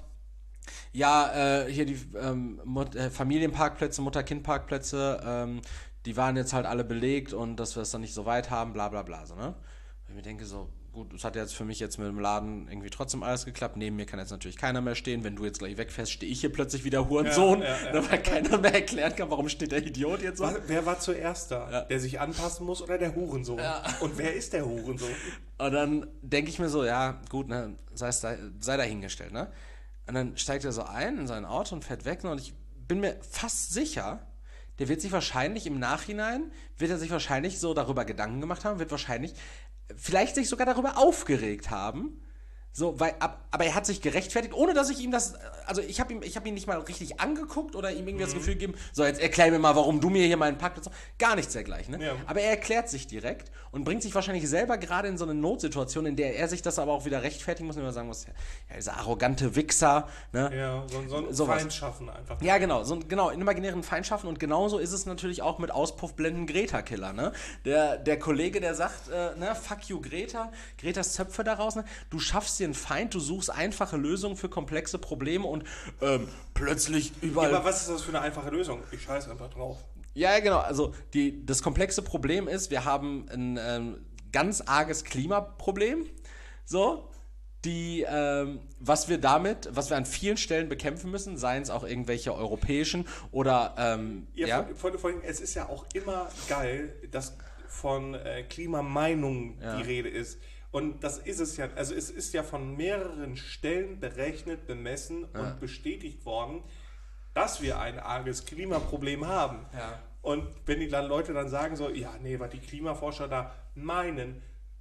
ja, äh, hier die ähm, Mut- äh, Familienparkplätze, Mutter-Kind-Parkplätze, ähm, die waren jetzt halt alle belegt und dass wir es dann nicht so weit haben, bla bla bla. So, ne? Und ich mir denke so, gut, das hat jetzt für mich jetzt mit dem Laden irgendwie trotzdem alles geklappt. Neben mir kann jetzt natürlich keiner mehr stehen. Wenn du jetzt gleich wegfährst, stehe ich hier plötzlich wieder Hurensohn, ja, ja, ja. weil keiner mehr erklären kann, warum steht der Idiot jetzt so. Wer war zuerst da? Ja. Der sich anpassen muss oder der Hurensohn? Ja. Und wer ist der Hurensohn? Und dann denke ich mir so, ja, gut, ne, sei, sei, sei dahingestellt, ne? Und dann steigt er so ein in sein Auto und fährt weg. Und ich bin mir fast sicher, der wird sich wahrscheinlich im Nachhinein, wird er sich wahrscheinlich so darüber Gedanken gemacht haben, wird wahrscheinlich vielleicht sich sogar darüber aufgeregt haben. So, weil, ab, aber er hat sich gerechtfertigt, ohne dass ich ihm das, also ich habe ihm, ich habe ihn nicht mal richtig angeguckt oder ihm irgendwie mhm. das Gefühl gegeben, so jetzt erklär mir mal, warum du mir hier meinen Parkplatz, gar nichts dergleichen, ne? Ja. Aber er erklärt sich direkt und bringt sich wahrscheinlich selber gerade in so eine Notsituation, in der er sich das aber auch wieder rechtfertigen muss und immer sagen muss, ja, dieser arrogante Wichser, ne? Ja, so, so ein Sowas. Feindschaffen einfach. Ja, genau, so genau, in imaginären Feindschaffen und genauso ist es natürlich auch mit Auspuffblenden Greta-Killer, ne? Der, der Kollege, der sagt, äh, ne, fuck you Greta, Gretas Zöpfe daraus, ne? Du schaffst dir einen Feind, du suchst einfache Lösungen für komplexe Probleme und ähm, plötzlich überall... Ja, aber was ist das für eine einfache Lösung? Ich scheiße einfach drauf. Ja, genau, also die, das komplexe Problem ist, wir haben ein ähm, ganz arges Klimaproblem, so, die, ähm, was wir damit, was wir an vielen Stellen bekämpfen müssen, seien es auch irgendwelche europäischen oder... Ähm, ja, ja? Vor, vor, vor allem, es ist ja auch immer geil, dass von äh, Klimameinung ja. die Rede ist. Und das ist es ja, also es ist ja von mehreren Stellen berechnet, bemessen ja. und bestätigt worden, dass wir ein arges Klimaproblem haben. Ja. Und wenn die dann Leute dann sagen so, ja, nee, was die Klimaforscher da meinen,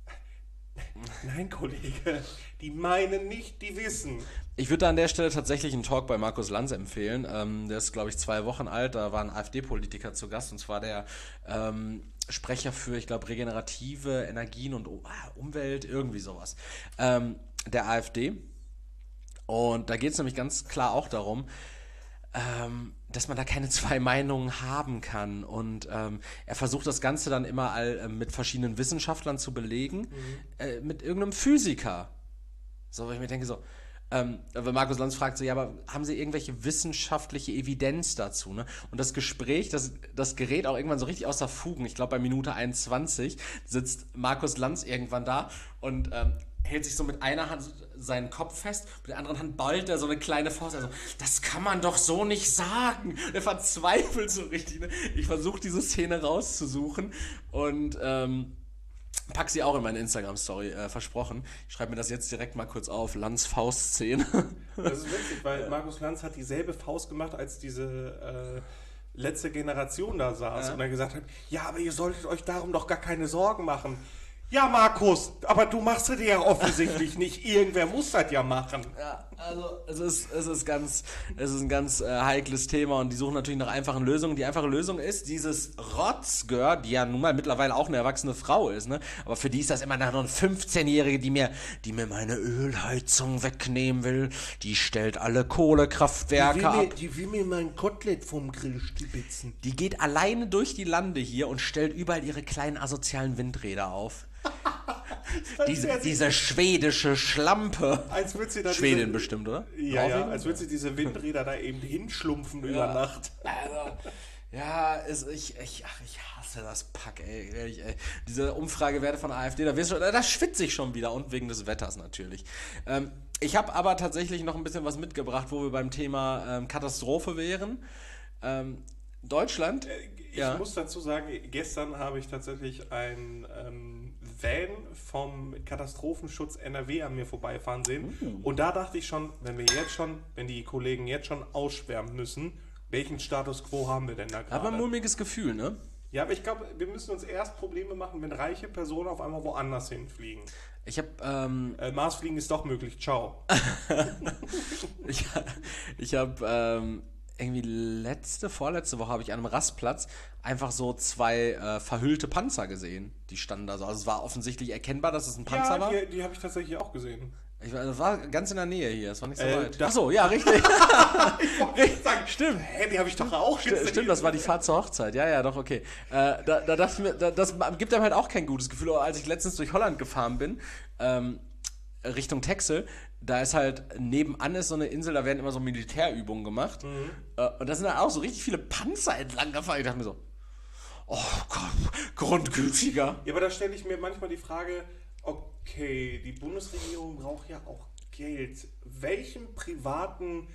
nein, Kollege, die meinen nicht, die wissen. Ich würde da an der Stelle tatsächlich einen Talk bei Markus Lanz empfehlen. Ähm, der ist, glaube ich, zwei Wochen alt. Da war ein AfD-Politiker zu Gast, und zwar der ähm, Sprecher für, ich glaube, regenerative Energien und Umwelt, irgendwie sowas, ähm, der AfD. Und da geht es nämlich ganz klar auch darum, ähm, dass man da keine zwei Meinungen haben kann. Und ähm, er versucht das Ganze dann immer all, äh, mit verschiedenen Wissenschaftlern zu belegen, mhm. äh, mit irgendeinem Physiker. So, weil ich mir denke so, ähm, wenn Markus Lanz fragt so, ja, aber haben Sie irgendwelche wissenschaftliche Evidenz dazu? Ne? Und das Gespräch, das, das gerät auch irgendwann so richtig außer Fugen. Ich glaube, bei Minute einundzwanzig sitzt Markus Lanz irgendwann da und ähm, hält sich so mit einer Hand seinen Kopf fest, mit der anderen Hand ballt er so eine kleine Faust. Also, das kann man doch so nicht sagen. Er verzweifelt so richtig. Ne? Ich versuche diese Szene rauszusuchen und ähm, pack sie auch in meine Instagram-Story, äh, versprochen. Ich schreibe mir das jetzt direkt mal kurz auf. Lanz Faust-Szene. Das ist witzig, weil Markus Lanz hat dieselbe Faust gemacht, als diese äh, letzte Generation da saß ja. und dann gesagt hat, ja, aber ihr solltet euch darum doch gar keine Sorgen machen. Ja, Markus, aber du machst es ja offensichtlich nicht. Irgendwer muss das ja machen. Ja, also es ist, es ist, ganz, es ist ein ganz äh, heikles Thema und die suchen natürlich nach einfachen Lösungen. Die einfache Lösung ist, dieses Rotzgör, die ja nun mal mittlerweile auch eine erwachsene Frau ist, ne? Aber für die ist das immer noch eine fünfzehnjährige, die mir, die mir meine Ölheizung wegnehmen will. Die stellt alle Kohlekraftwerke die will mir, ab. Die will mir mein Kotelett vom Grill stibitzen. Die geht alleine durch die Lande hier und stellt überall ihre kleinen asozialen Windräder auf. diese, diese schwedische Schlampe. Als würde sie da Schwedin diese, bestimmt, oder? Ja, ja, als würde sie diese Windräder da eben hinschlumpfen ja. über Nacht. Also, ja, ist, ich, ich, ach, ich hasse das Pack, ey, ehrlich, ey. Diese Umfragewerte von AfD, da, wirst du, da schwitze ich schon wieder und wegen des Wetters natürlich. Ähm, ich habe aber tatsächlich noch ein bisschen was mitgebracht, wo wir beim Thema ähm, Katastrophe wären. Ähm, Deutschland. Ich ja. muss dazu sagen, gestern habe ich tatsächlich ein ähm, Van vom Katastrophenschutz N R W an mir vorbeifahren sehen. Uh. Und da dachte ich schon, wenn wir jetzt schon, wenn die Kollegen jetzt schon ausschwärmen müssen, welchen Status quo haben wir denn da gerade? Aber ein mulmiges Gefühl, ne? Ja, aber ich glaube, wir müssen uns erst Probleme machen, wenn reiche Personen auf einmal woanders hinfliegen. Ich habe ähm, äh, Marsfliegen ist doch möglich. Ciao. ich ich habe ähm, irgendwie letzte, vorletzte Woche habe ich an einem Rastplatz einfach so zwei äh, verhüllte Panzer gesehen. Die standen da so. Also es war offensichtlich erkennbar, dass es ein Panzer ja, war. Ja, die, die habe ich tatsächlich auch gesehen. Ich war, das war ganz in der Nähe hier, das war nicht so äh, weit. Achso, ja, richtig. Ich wollte sagen, stimmt. Hä, die habe ich doch auch gesehen. Stimmt, das war die Fahrt zur Hochzeit. Ja, ja, doch, okay. Äh, da, da dachte ich mir, da, das gibt einem halt auch kein gutes Gefühl. Aber als ich letztens durch Holland gefahren bin, ähm, Richtung Texel, da ist halt, nebenan ist so eine Insel, da werden immer so Militärübungen gemacht. Mhm. Äh, und da sind dann auch so richtig viele Panzer entlang gefahren. Ich dachte mir so, oh Gott, grundgültiger. Ja, aber da stelle ich mir manchmal die Frage, okay, die Bundesregierung braucht ja auch Geld. Welchem privaten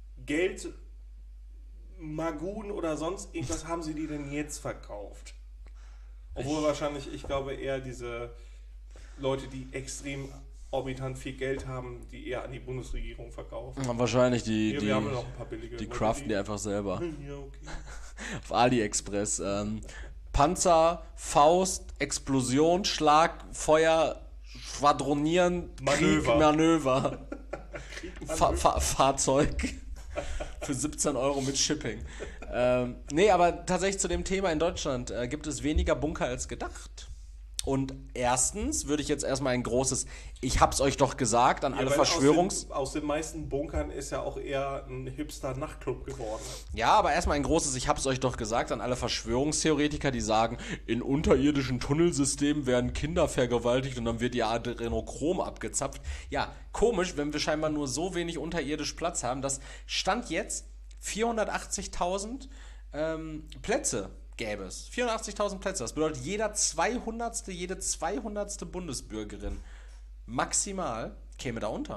Geldmagun oder sonst irgendwas haben sie die denn jetzt verkauft? Obwohl ich wahrscheinlich, ich glaube, eher diese Leute, die extrem orbitant viel Geld haben, die eher an die Bundesregierung verkaufen. Ja, wahrscheinlich die, ja, die, wir haben noch ein paar billige die craften die einfach selber. Ja, okay. Auf AliExpress. Ähm, Panzer, Faust, Explosion, Schlag, Feuer, Schwadronieren, Manöver. Krieg, Manöver. Fa- Fa- Fahrzeug. Für siebzehn Euro mit Shipping. Ähm, nee, aber tatsächlich zu dem Thema in Deutschland äh, gibt es weniger Bunker als gedacht. Und erstens würde ich jetzt erstmal ein großes Ich hab's euch doch gesagt an ja, alle Verschwörungs... Aus den, aus den meisten Bunkern ist ja auch eher ein Hipster-Nachtclub geworden. Ja, aber erstmal ein großes Ich hab's euch doch gesagt an alle Verschwörungstheoretiker, die sagen, in unterirdischen Tunnelsystemen werden Kinder vergewaltigt und dann wird ihr Adrenochrom abgezapft. Ja, komisch, wenn wir scheinbar nur so wenig unterirdisch Platz haben, dass Stand jetzt vierhundertachtzigtausend ähm, Plätze gäbe es. vierhundertachtzigtausend Plätze. Das bedeutet, jeder zweihundertste, jede zweihundertste Bundesbürgerin maximal käme da unter.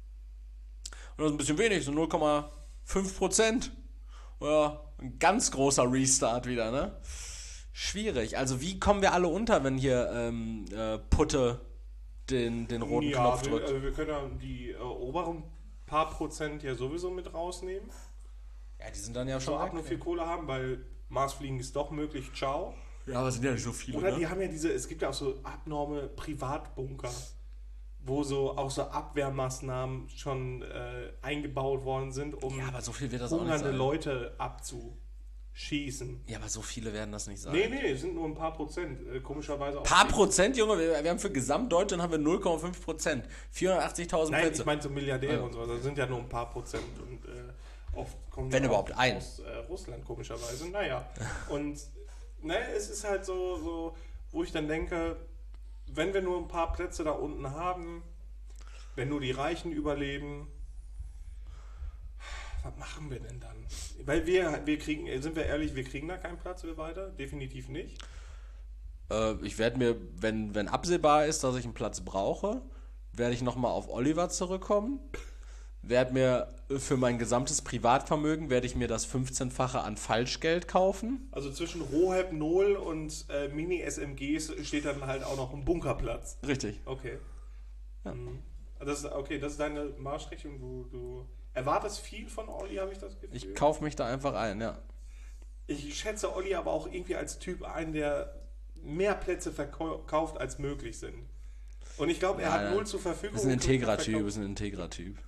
Und das ist ein bisschen wenig, so null Komma fünf Prozent. Ja, ein ganz großer Restart wieder, ne? Schwierig. Also wie kommen wir alle unter, wenn hier ähm, äh, Putte den, den roten ja, Knopf wir, drückt? also wir können ja die äh, oberen paar Prozent ja sowieso mit rausnehmen. Ja, die sind dann ja schon schon ab nur viel Kohle haben, weil Marsfliegen ist doch möglich, ciao. Ja, aber sind ja nicht so viele. Oder ne? die haben ja diese, es gibt ja auch so abnorme Privatbunker, wo so auch so Abwehrmaßnahmen schon äh, eingebaut worden sind, um ja, aber so viel wird das auch nicht hungernde sein. Leute abzuschießen. Ja, aber so viele werden das nicht sein. Nee, nee, es sind nur ein paar Prozent. Äh, komischerweise auch. Paar Prozent, Junge? Wir, wir haben für Gesamtdeutschland haben wir null Komma fünf Prozent. vierhundertachtzigtausend Nein, Plätze. ich meine so Milliardäre ja. und so. Das sind ja nur ein paar Prozent. Und, äh, Oft kommen Wenn die überhaupt auch ein. aus äh, Russland, komischerweise. Naja. Und ne, es ist halt so, so, wo ich dann denke, wenn wir nur ein paar Plätze da unten haben, wenn nur die Reichen überleben, was machen wir denn dann? Weil wir, wir kriegen, sind wir ehrlich, wir kriegen da keinen Platz, wir weiter? Definitiv nicht. Äh, ich werde mir, wenn, wenn absehbar ist, dass ich einen Platz brauche, werde ich nochmal auf Oliver zurückkommen. Werde mir für mein gesamtes Privatvermögen, werde ich mir das fünfzehnfache an Falschgeld kaufen. Also zwischen Rohep Null und äh, Mini-S M Gs steht dann halt auch noch ein Bunkerplatz. Richtig. Okay. Ja. Mhm. Das ist, okay, das ist deine Marschrichtung. Du, du erwartest viel von Olli, habe ich das Gefühl. Ich kaufe mich da einfach ein, ja. Ich schätze Olli aber auch irgendwie als Typ ein, der mehr Plätze verkauft, als möglich sind. Und ich glaube, er Nein, hat nein. null zur Verfügung. Ist ein Integra-Typ, ist ein Integra-Typ.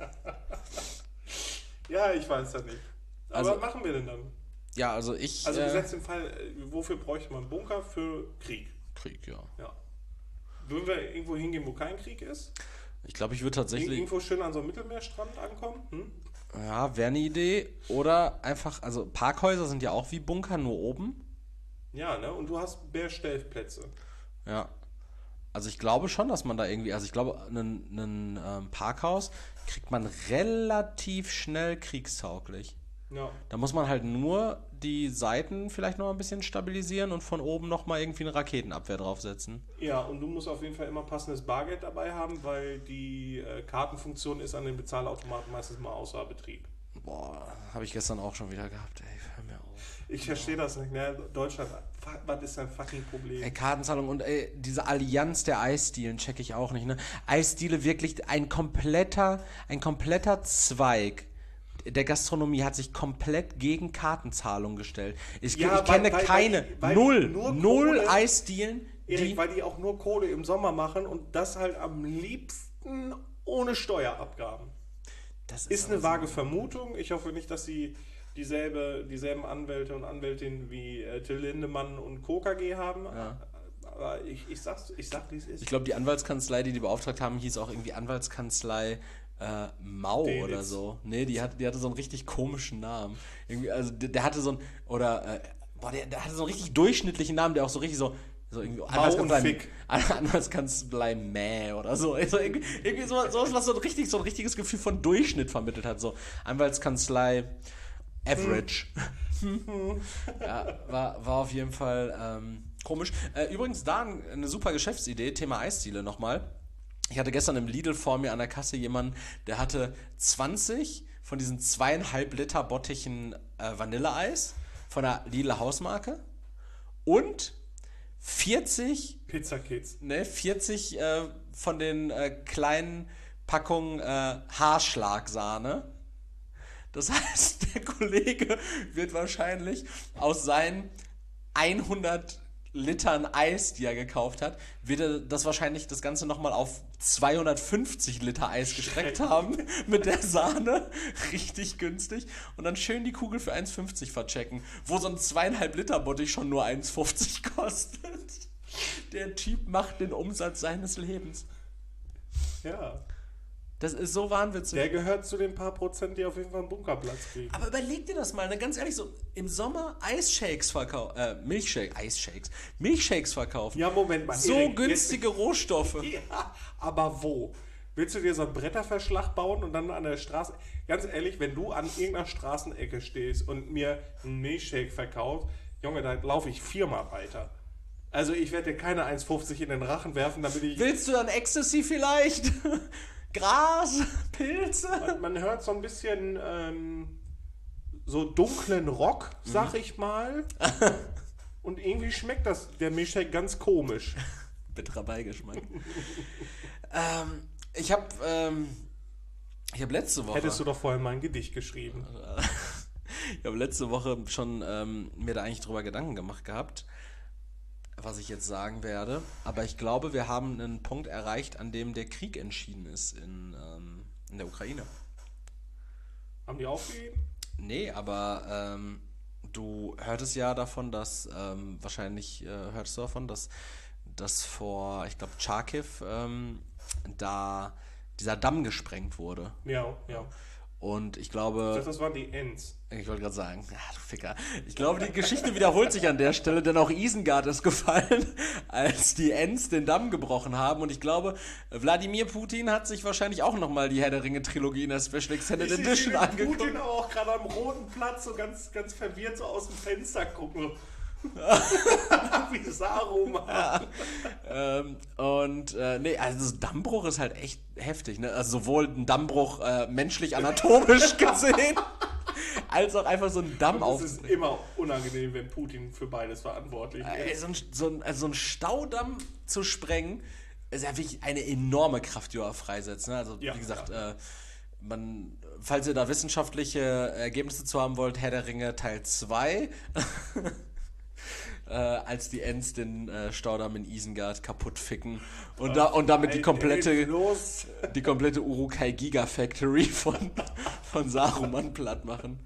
Ja, ich weiß das nicht. Aber Also- was machen wir denn dann? Ja, also ich... Also äh, gesetzt im Fall, äh, wofür bräuchte man einen Bunker? Für Krieg. Krieg, ja. Ja. Würden wir irgendwo hingehen, wo kein Krieg ist? Ich glaube, ich würde Ir- tatsächlich... Irgendwo schön an so einem Mittelmeerstrand ankommen? Hm? Ja, wäre eine Idee. Oder einfach... Also Parkhäuser sind ja auch wie Bunker, nur oben. Ja, ne? Und du hast Bärstellplätze. Ja. Also ich glaube schon, dass man da irgendwie... Also ich glaube, ein ähm, Parkhaus kriegt man relativ schnell kriegstauglich. Ja. Da muss man halt nur die Seiten vielleicht noch ein bisschen stabilisieren und von oben noch mal irgendwie eine Raketenabwehr draufsetzen. Ja, und du musst auf jeden Fall immer passendes Bargeld dabei haben, weil die äh, Kartenfunktion ist an den Bezahlautomaten meistens mal außer Betrieb. Boah, habe ich gestern auch schon wieder gehabt, ey. Hör mir auf. Ich verstehe das nicht, ne? Deutschland, fuck, was ist dein fucking Problem? Ey, Kartenzahlung und ey, diese Allianz der Eisdielen check ich auch nicht, ne? Eisdiele wirklich ein kompletter, ein kompletter Zweig der Gastronomie hat sich komplett gegen Kartenzahlung gestellt. Ich, Ja, ich weil- kenne weil- weil keine, die- weil die null, nur null Kohle- Eisdielen, Erik, die... weil die auch nur Kohle im Sommer machen und das halt am liebsten ohne Steuerabgaben. Das Ist aber eine so- vage Vermutung. Ich hoffe nicht, dass sie dieselbe, dieselben Anwälte und Anwältinnen wie äh, Till Lindemann und Co. K G haben. Ja. Aber ich, ich sag's, ich sag, wie es ist. Ich glaube, die Anwaltskanzlei, die die beauftragt haben, hieß auch irgendwie Anwaltskanzlei äh, Mau Delitz. oder so. Nee, die hatte, die hatte so einen richtig komischen Namen. Irgendwie, also der, der hatte so ein, oder, äh, boah, der, der hatte so einen richtig durchschnittlichen Namen, der auch so richtig so, so irgendwie, und Fick. Anwaltskanzlei Mäh oder so. Also irgendwie, irgendwie so, sowas, was so ein, richtig, so ein richtiges Gefühl von Durchschnitt vermittelt hat. So Anwaltskanzlei Average. Ja, war, war auf jeden Fall ähm, komisch. Äh, übrigens, da ein- eine super Geschäftsidee, Thema Eisdiele nochmal. Ich hatte gestern im Lidl vor mir an der Kasse jemanden, der hatte zwanzig von diesen zweieinhalb Liter Bottichen äh, Vanilleeis von der Lidl Hausmarke und vierzig, Pizza Kids. ne, vierzig äh, von den äh, kleinen Packungen äh, Haarschlagsahne. Das heißt, der Kollege wird wahrscheinlich aus seinen hundert Litern Eis, die er gekauft hat, wird er das wahrscheinlich das Ganze nochmal auf zweihundertfünfzig Liter Eis gestreckt haben mit der Sahne. Richtig günstig. Und dann schön die Kugel für eins fünfzig verchecken, wo so ein zweieinhalb Liter Bottich schon nur eins fünfzig kostet. Der Typ macht den Umsatz seines Lebens. Ja. Das ist so wahnwitzig. Der gehört zu den paar Prozent, die auf jeden Fall einen Bunkerplatz kriegen. Aber überleg dir das mal, ne? Ganz ehrlich, so im Sommer Eisshakes verkaufen, äh, Milchshake, Eisshakes, Milchshakes verkaufen. Ja, Moment mal. So Erik, günstige Rohstoffe. Jetzt, ja, aber wo? Willst du dir so einen Bretterverschlag bauen und dann an der Straße... Ganz ehrlich, wenn du an irgendeiner Straßenecke stehst und mir einen Milchshake verkaufst, Junge, da laufe ich viermal weiter. Also ich werde dir keine eins fünfzig in den Rachen werfen, damit ich... Willst du dann Ecstasy vielleicht? Gras? Pilze? Man, man hört so ein bisschen ähm, so dunklen Rock, sag ich mal. Und irgendwie schmeckt das der Milchshake ganz komisch. Bitterer Beigeschmack. ähm, ich habe ähm, ich habe letzte Woche... Hättest du doch vorher mal ein Gedicht geschrieben. Ich habe letzte Woche schon ähm, mir da eigentlich drüber Gedanken gemacht gehabt, was ich jetzt sagen werde. Aber ich glaube, wir haben einen Punkt erreicht, an dem der Krieg entschieden ist in, ähm, in der Ukraine. Haben die aufgegeben? Nee, aber ähm, du hörtest ja davon, dass, ähm, wahrscheinlich äh, hörtest du davon, dass, dass vor, ich glaube, Charkiw, ähm, da dieser Damm gesprengt wurde. Ja, ja. Und ich Ich glaube, dachte, das waren die Ents. ich wollte gerade sagen, ja, du Ficker. Ich glaube, die Geschichte wiederholt sich an der Stelle, denn auch Isengard ist gefallen, als die Ents den Damm gebrochen haben. Und ich glaube, Wladimir Putin hat sich wahrscheinlich auch nochmal die Herr der Ringe-Trilogie in der Special Extended Ich Edition sehe angeguckt. Putin aber auch gerade am Roten Platz so ganz, ganz verwirrt so aus dem Fenster gucken. Wie Saruman. Ja. ähm, und äh, nee, also das Dammbruch ist halt echt heftig, ne? Also sowohl ein Dammbruch äh, menschlich anatomisch gesehen, als auch einfach so ein Damm Und es ist aufbringen. immer unangenehm, wenn Putin für beides verantwortlich Ey, ist. so, ein, so, ein, also so ein Staudamm zu sprengen, ist ja wirklich eine enorme Kraft, die er freisetzt. Ne? Also Ja, wie gesagt, ja. äh, man, falls ihr da wissenschaftliche Ergebnisse zu haben wollt, Herr der Ringe Teil zwei. Äh, als die Ents den äh, Staudamm in Isengard kaputt ficken und, da, und damit die komplette, Los. die komplette Uruk-hai Gigafactory von, von Saruman platt machen.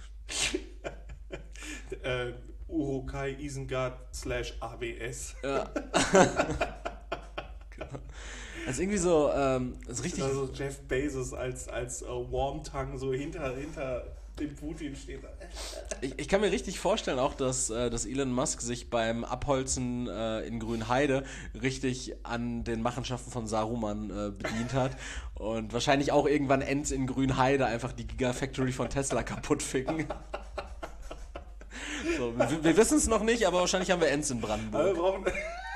äh, Uruk-hai Isengard slash A B S. Ja. Genau. Also irgendwie so, ähm, ist richtig. Also Jeff Bezos als, als äh, Wormtongue so hinter, hinter dem Putin steht. Ich, ich kann mir richtig vorstellen auch, dass, äh, dass Elon Musk sich beim Abholzen äh, in Grünheide richtig an den Machenschaften von Saruman äh, bedient hat und wahrscheinlich auch irgendwann Ents in Grünheide einfach die Gigafactory von Tesla kaputt ficken. So, wir wir wissen es noch nicht, aber wahrscheinlich haben wir Ents in Aber wir Brandenburg. brauchen,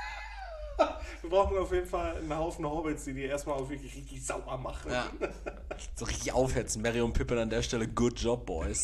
wir brauchen auf jeden Fall einen Haufen Hobbits, die die erstmal auch wirklich richtig sauer machen. Ja. So richtig aufhetzen. Mary und Pippin an der Stelle, good job, boys.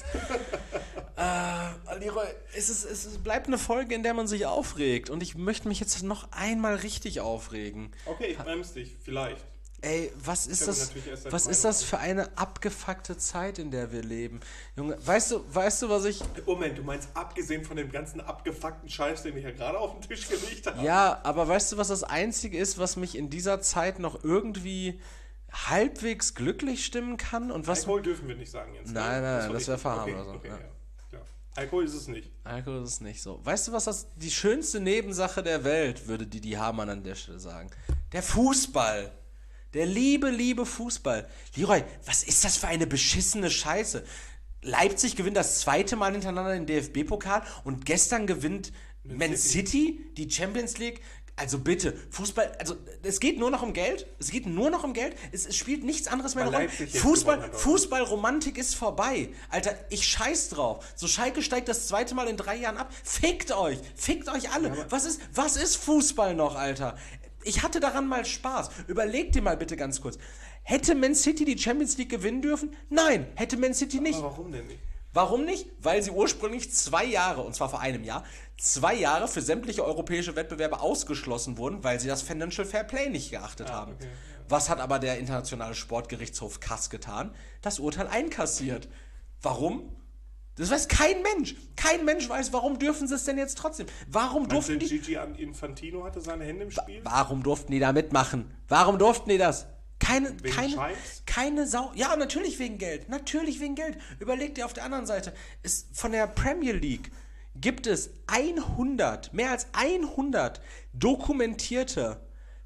äh, Leroy, es, ist, es ist, bleibt eine Folge, in der man sich aufregt. Und ich möchte mich jetzt noch einmal richtig aufregen. Okay, ich bremse dich, vielleicht. Ey, was ist kann mir das, natürlich erst deine was ist Meinung das für eine abgefuckte Zeit, in der wir leben? Junge, weißt du, weißt du, was ich... Moment, du meinst abgesehen von dem ganzen abgefuckten Scheiß, den ich ja gerade auf den Tisch gelegt habe? Ja, aber weißt du, was das Einzige ist, was mich in dieser Zeit noch irgendwie halbwegs glücklich stimmen kann? Und was... Alkohol dürfen wir nicht sagen jetzt. ne? Nein, nein, war das wäre richtig. Verharmlosung, Okay, okay, ja. ja. Ja. Alkohol ist es nicht. Alkohol ist nicht so. Weißt du, was das die schönste Nebensache der Welt, würde Didi Hamann an der Stelle sagen? Der Fußball. Der liebe, liebe Fußball. Leroy, was ist das für eine beschissene Scheiße? Leipzig gewinnt das zweite Mal hintereinander den D F B-Pokal und gestern gewinnt Man, Man City. City die Champions League. Also bitte, Fußball, also es geht nur noch um Geld. Es geht nur noch um Geld. Es, es spielt nichts anderes mehr eine Rolle. Fußball, Fußballromantik ist vorbei. Alter, ich scheiß drauf. So Schalke steigt das zweite Mal in drei Jahren ab. Fickt euch. Fickt euch alle. Ja, was ist, was ist Fußball noch, Alter? Ich hatte daran mal Spaß. Überleg dir mal bitte ganz kurz. Hätte Man City die Champions League gewinnen dürfen? Nein, hätte Man City nicht. Aber warum denn nicht? Warum nicht? Weil sie ursprünglich zwei Jahre, und zwar vor einem Jahr, zwei Jahre für sämtliche europäische Wettbewerbe ausgeschlossen wurden, weil sie das Financial Fair Play nicht geachtet Ah, haben. okay, ja. Was hat aber der internationale Sportgerichtshof K A S getan? Das Urteil einkassiert. Warum? Das weiß kein Mensch. Kein Mensch weiß, warum dürfen sie es denn jetzt trotzdem? Warum Meinst durften du, die... Gigi Infantino hatte seine Hände im Spiel? Warum durften die da mitmachen? Warum durften die das? Keine, Wegen keine, Scheiß? keine Sau. Ja, natürlich wegen Geld. Natürlich wegen Geld. Überleg dir auf der anderen Seite. Ist von der Premier League gibt es hundert, mehr als hundert dokumentierte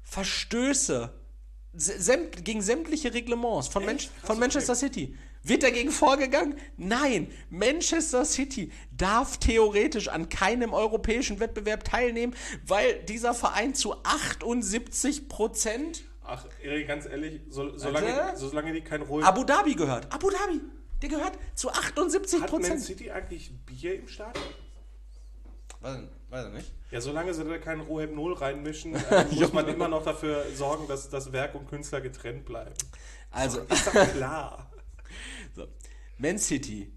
Verstöße sämt, gegen sämtliche Reglements von, Mensch, Krass, von Manchester okay. City. Wird dagegen vorgegangen? Nein. Manchester City darf theoretisch an keinem europäischen Wettbewerb teilnehmen, weil dieser Verein zu achtundsiebzig Prozent Ach, Erik, ganz ehrlich, so, solange, Alter. solange die kein Ruhe... Abu Dhabi gehört. Abu Dhabi. Der gehört zu achtundsiebzig Hat Man Prozent. City eigentlich Bier im Stadion? Weiß, weiß ich nicht. Ja, solange sie da keinen Roheb Null reinmischen, äh, muss man immer noch dafür sorgen, dass das Werk und Künstler getrennt bleiben. Also, Ist doch klar. so. Man City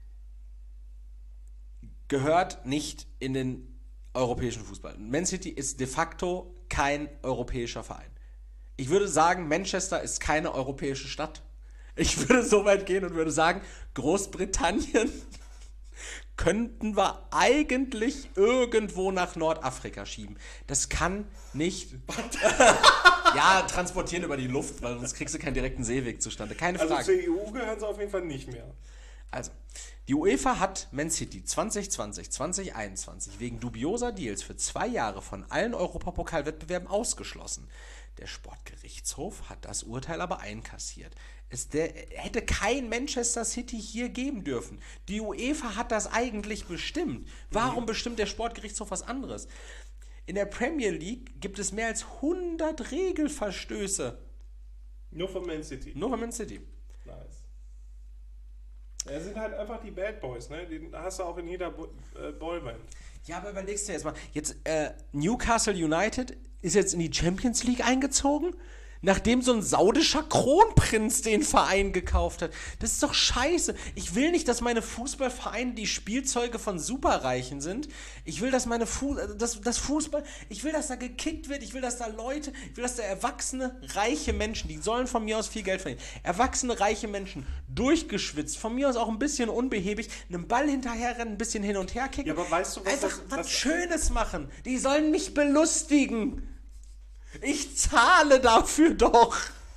gehört nicht in den europäischen Fußball. Man City ist de facto kein europäischer Verein. Ich würde sagen, Manchester ist keine europäische Stadt. Ich würde so weit gehen und würde sagen, Großbritannien könnten wir eigentlich irgendwo nach Nordafrika schieben. Das kann nicht... Ja, transportieren über die Luft, weil sonst kriegst du keinen direkten Seeweg zustande. Keine Frage. Also zur E U gehören sie auf jeden Fall nicht mehr. Also, die UEFA hat Man City zwanzig zwanzig, zwanzig einundzwanzig wegen dubioser Deals für zwei Jahre von allen Europapokalwettbewerben ausgeschlossen. Der Sportgerichtshof hat das Urteil aber einkassiert. Es der, hätte kein Manchester City hier geben dürfen. Die UEFA hat das eigentlich bestimmt. Warum bestimmt der Sportgerichtshof was anderes? In der Premier League gibt es mehr als hundert Regelverstöße. Nur von Man City. Nur von Man City. Nice. Ja, sind halt einfach die Bad Boys, ne? Die hast du auch in jeder Bo- äh, Boyband. Ja, aber überlegst du jetzt mal. Jetzt, äh, Newcastle United ist jetzt in die Champions League eingezogen, nachdem so ein saudischer Kronprinz den Verein gekauft hat. Das ist doch scheiße. Ich will nicht, dass meine Fußballvereine die Spielzeuge von Superreichen sind. Ich will, dass meine Fu- dass, dass Fußball, ich will, dass da gekickt wird, ich will, dass da Leute, ich will, dass da erwachsene, reiche Menschen, die sollen von mir aus viel Geld verdienen, erwachsene, reiche Menschen, durchgeschwitzt, von mir aus auch ein bisschen unbehäbig, einen Ball hinterherrennen, ein bisschen hin und her kicken. Ja, aber weißt du, was Einfach das- was was- Schönes machen. Die sollen mich belustigen. Ich zahle dafür doch.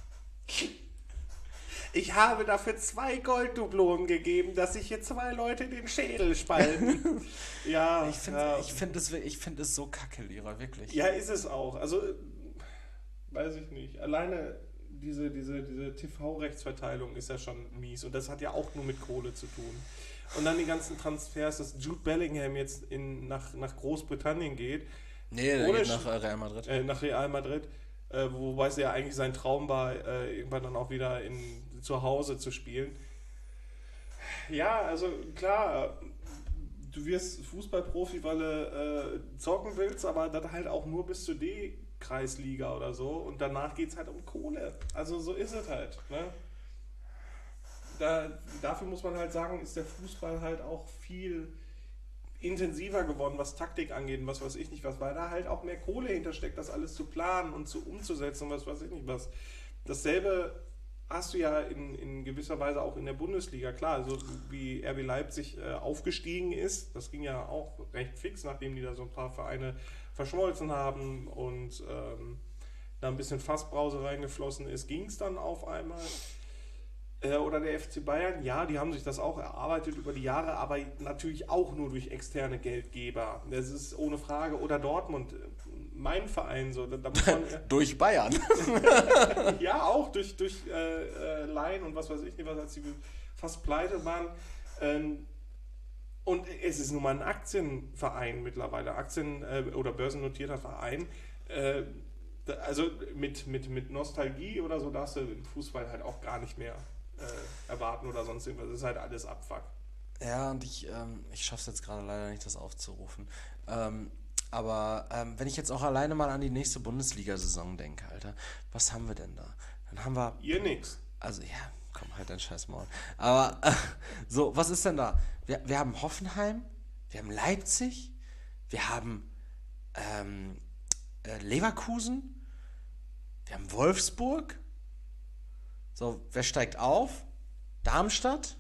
Ich habe dafür zwei Golddublonen gegeben, dass sich hier zwei Leute den Schädel spalten. ja, Ich finde ja. ich find es, ich find es so kacke, Lehrer, wirklich. Ja, ist es auch. Also, äh, weiß ich nicht. Alleine diese, diese, diese T V-Rechtsverteilung ist ja schon mies. Und das hat ja auch nur mit Kohle zu tun. Und dann die ganzen Transfers, dass Jude Bellingham jetzt in, nach, nach Großbritannien geht. Nee, der Ohne geht Sch- nach äh, Real Madrid. Äh, nach Real Madrid. Äh, wobei es ja eigentlich sein Traum war, äh, irgendwann dann auch wieder in, zu Hause zu spielen. Ja, also klar, du wirst Fußballprofi, weil du äh, zocken willst, aber dann halt auch nur bis zur D-Kreisliga oder so. Und danach geht es halt um Kohle. Also so ist es halt. Ne? Da, dafür muss man halt sagen, ist der Fußball halt auch viel intensiver geworden, was Taktik angeht und was weiß ich nicht was, weil da halt auch mehr Kohle hintersteckt, das alles zu planen und zu umzusetzen und was weiß ich nicht was. Dasselbe hast du ja in, in gewisser Weise auch in der Bundesliga, klar, so wie R B Leipzig äh, aufgestiegen ist, das ging ja auch recht fix, nachdem die da so ein paar Vereine verschmolzen haben und ähm, da ein bisschen Fassbrause reingeflossen ist, ging es dann auf einmal. Oder der F C Bayern, ja, die haben sich das auch erarbeitet über die Jahre, aber natürlich auch nur durch externe Geldgeber. Das ist ohne Frage. Oder Dortmund, mein Verein, so. Da, da muss man, Durch Bayern. ja, auch durch, durch äh, äh, Laien und was weiß ich nicht, was als sie fast pleite waren. Ähm, und es ist nun mal ein Aktienverein mittlerweile, Aktien- äh, oder börsennotierter Verein. Äh, da, also mit, mit, mit Nostalgie oder so darfst du den Fußball halt auch gar nicht mehr äh, erwarten oder sonst irgendwas. Das ist halt alles Abfuck. Ja, und ich, ähm, ich schaffe es jetzt gerade leider nicht, das aufzurufen. Ähm, aber ähm, wenn ich jetzt auch alleine mal an die nächste Bundesliga-Saison denke, Alter, was haben wir denn da? Dann haben wir... Ihr nix. Also, ja, komm, halt dein scheiß Maul. Aber, äh, so, was ist denn da? Wir, wir haben Hoffenheim, wir haben Leipzig, wir haben ähm, äh, Leverkusen, wir haben Wolfsburg. So, wer steigt auf? Darmstadt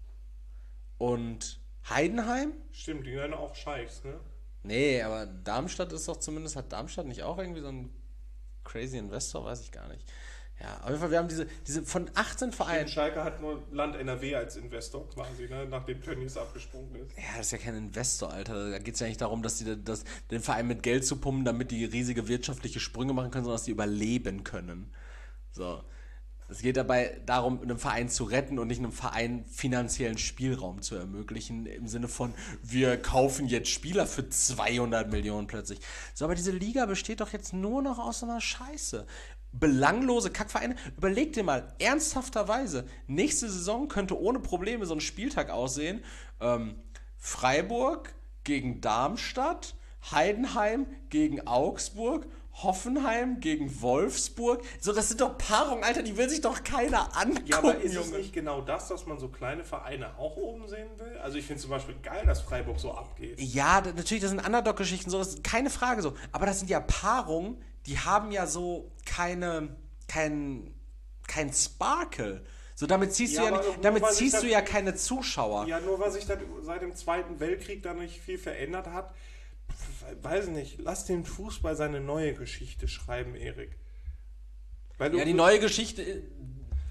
und Heidenheim? Stimmt, die werden auch Scheichs, ne? Nee, aber Darmstadt ist doch zumindest, hat Darmstadt nicht auch irgendwie so einen crazy Investor? Weiß ich gar nicht. Ja, auf jeden Fall, wir haben diese, diese von achtzehn Vereinen. Schalke hat nur Land N R W als Investor quasi, ne? Nachdem Tönnies abgesprungen ist. Ja, das ist ja kein Investor, Alter. Da geht es ja nicht darum, dass die das, den Verein mit Geld zu pumpen, damit die riesige wirtschaftliche Sprünge machen können, sondern dass die überleben können. So. Es geht dabei darum, einen Verein zu retten und nicht einem Verein finanziellen Spielraum zu ermöglichen, im Sinne von, wir kaufen jetzt Spieler für zweihundert Millionen plötzlich. So, aber diese Liga besteht doch jetzt nur noch aus so einer Scheiße. Belanglose Kackvereine. Überleg dir mal, ernsthafterweise, nächste Saison könnte ohne Probleme so ein Spieltag aussehen. Ähm, Freiburg gegen Darmstadt, Heidenheim gegen Augsburg, Hoffenheim gegen Wolfsburg. So, das sind doch Paarungen, Alter, die will sich doch keiner angucken, Ja, aber ist Junge. es nicht genau das, dass man so kleine Vereine auch oben sehen will? Also ich finde zum Beispiel geil, dass Freiburg so abgeht. Ja, da- natürlich, das sind Underdog-Geschichten, so, das ist keine Frage so. Aber das sind ja Paarungen, die haben ja so keine, kein, kein Sparkle. So, damit ziehst Ja, du ja, aber nicht, nur damit weil sich ziehst das- du ja keine Zuschauer. Ja, nur weil sich das seit dem Zweiten Weltkrieg da nicht viel verändert hat, weiß nicht, lass den Fußball seine neue Geschichte schreiben, Erik. Weil du, Ja, die neue Geschichte,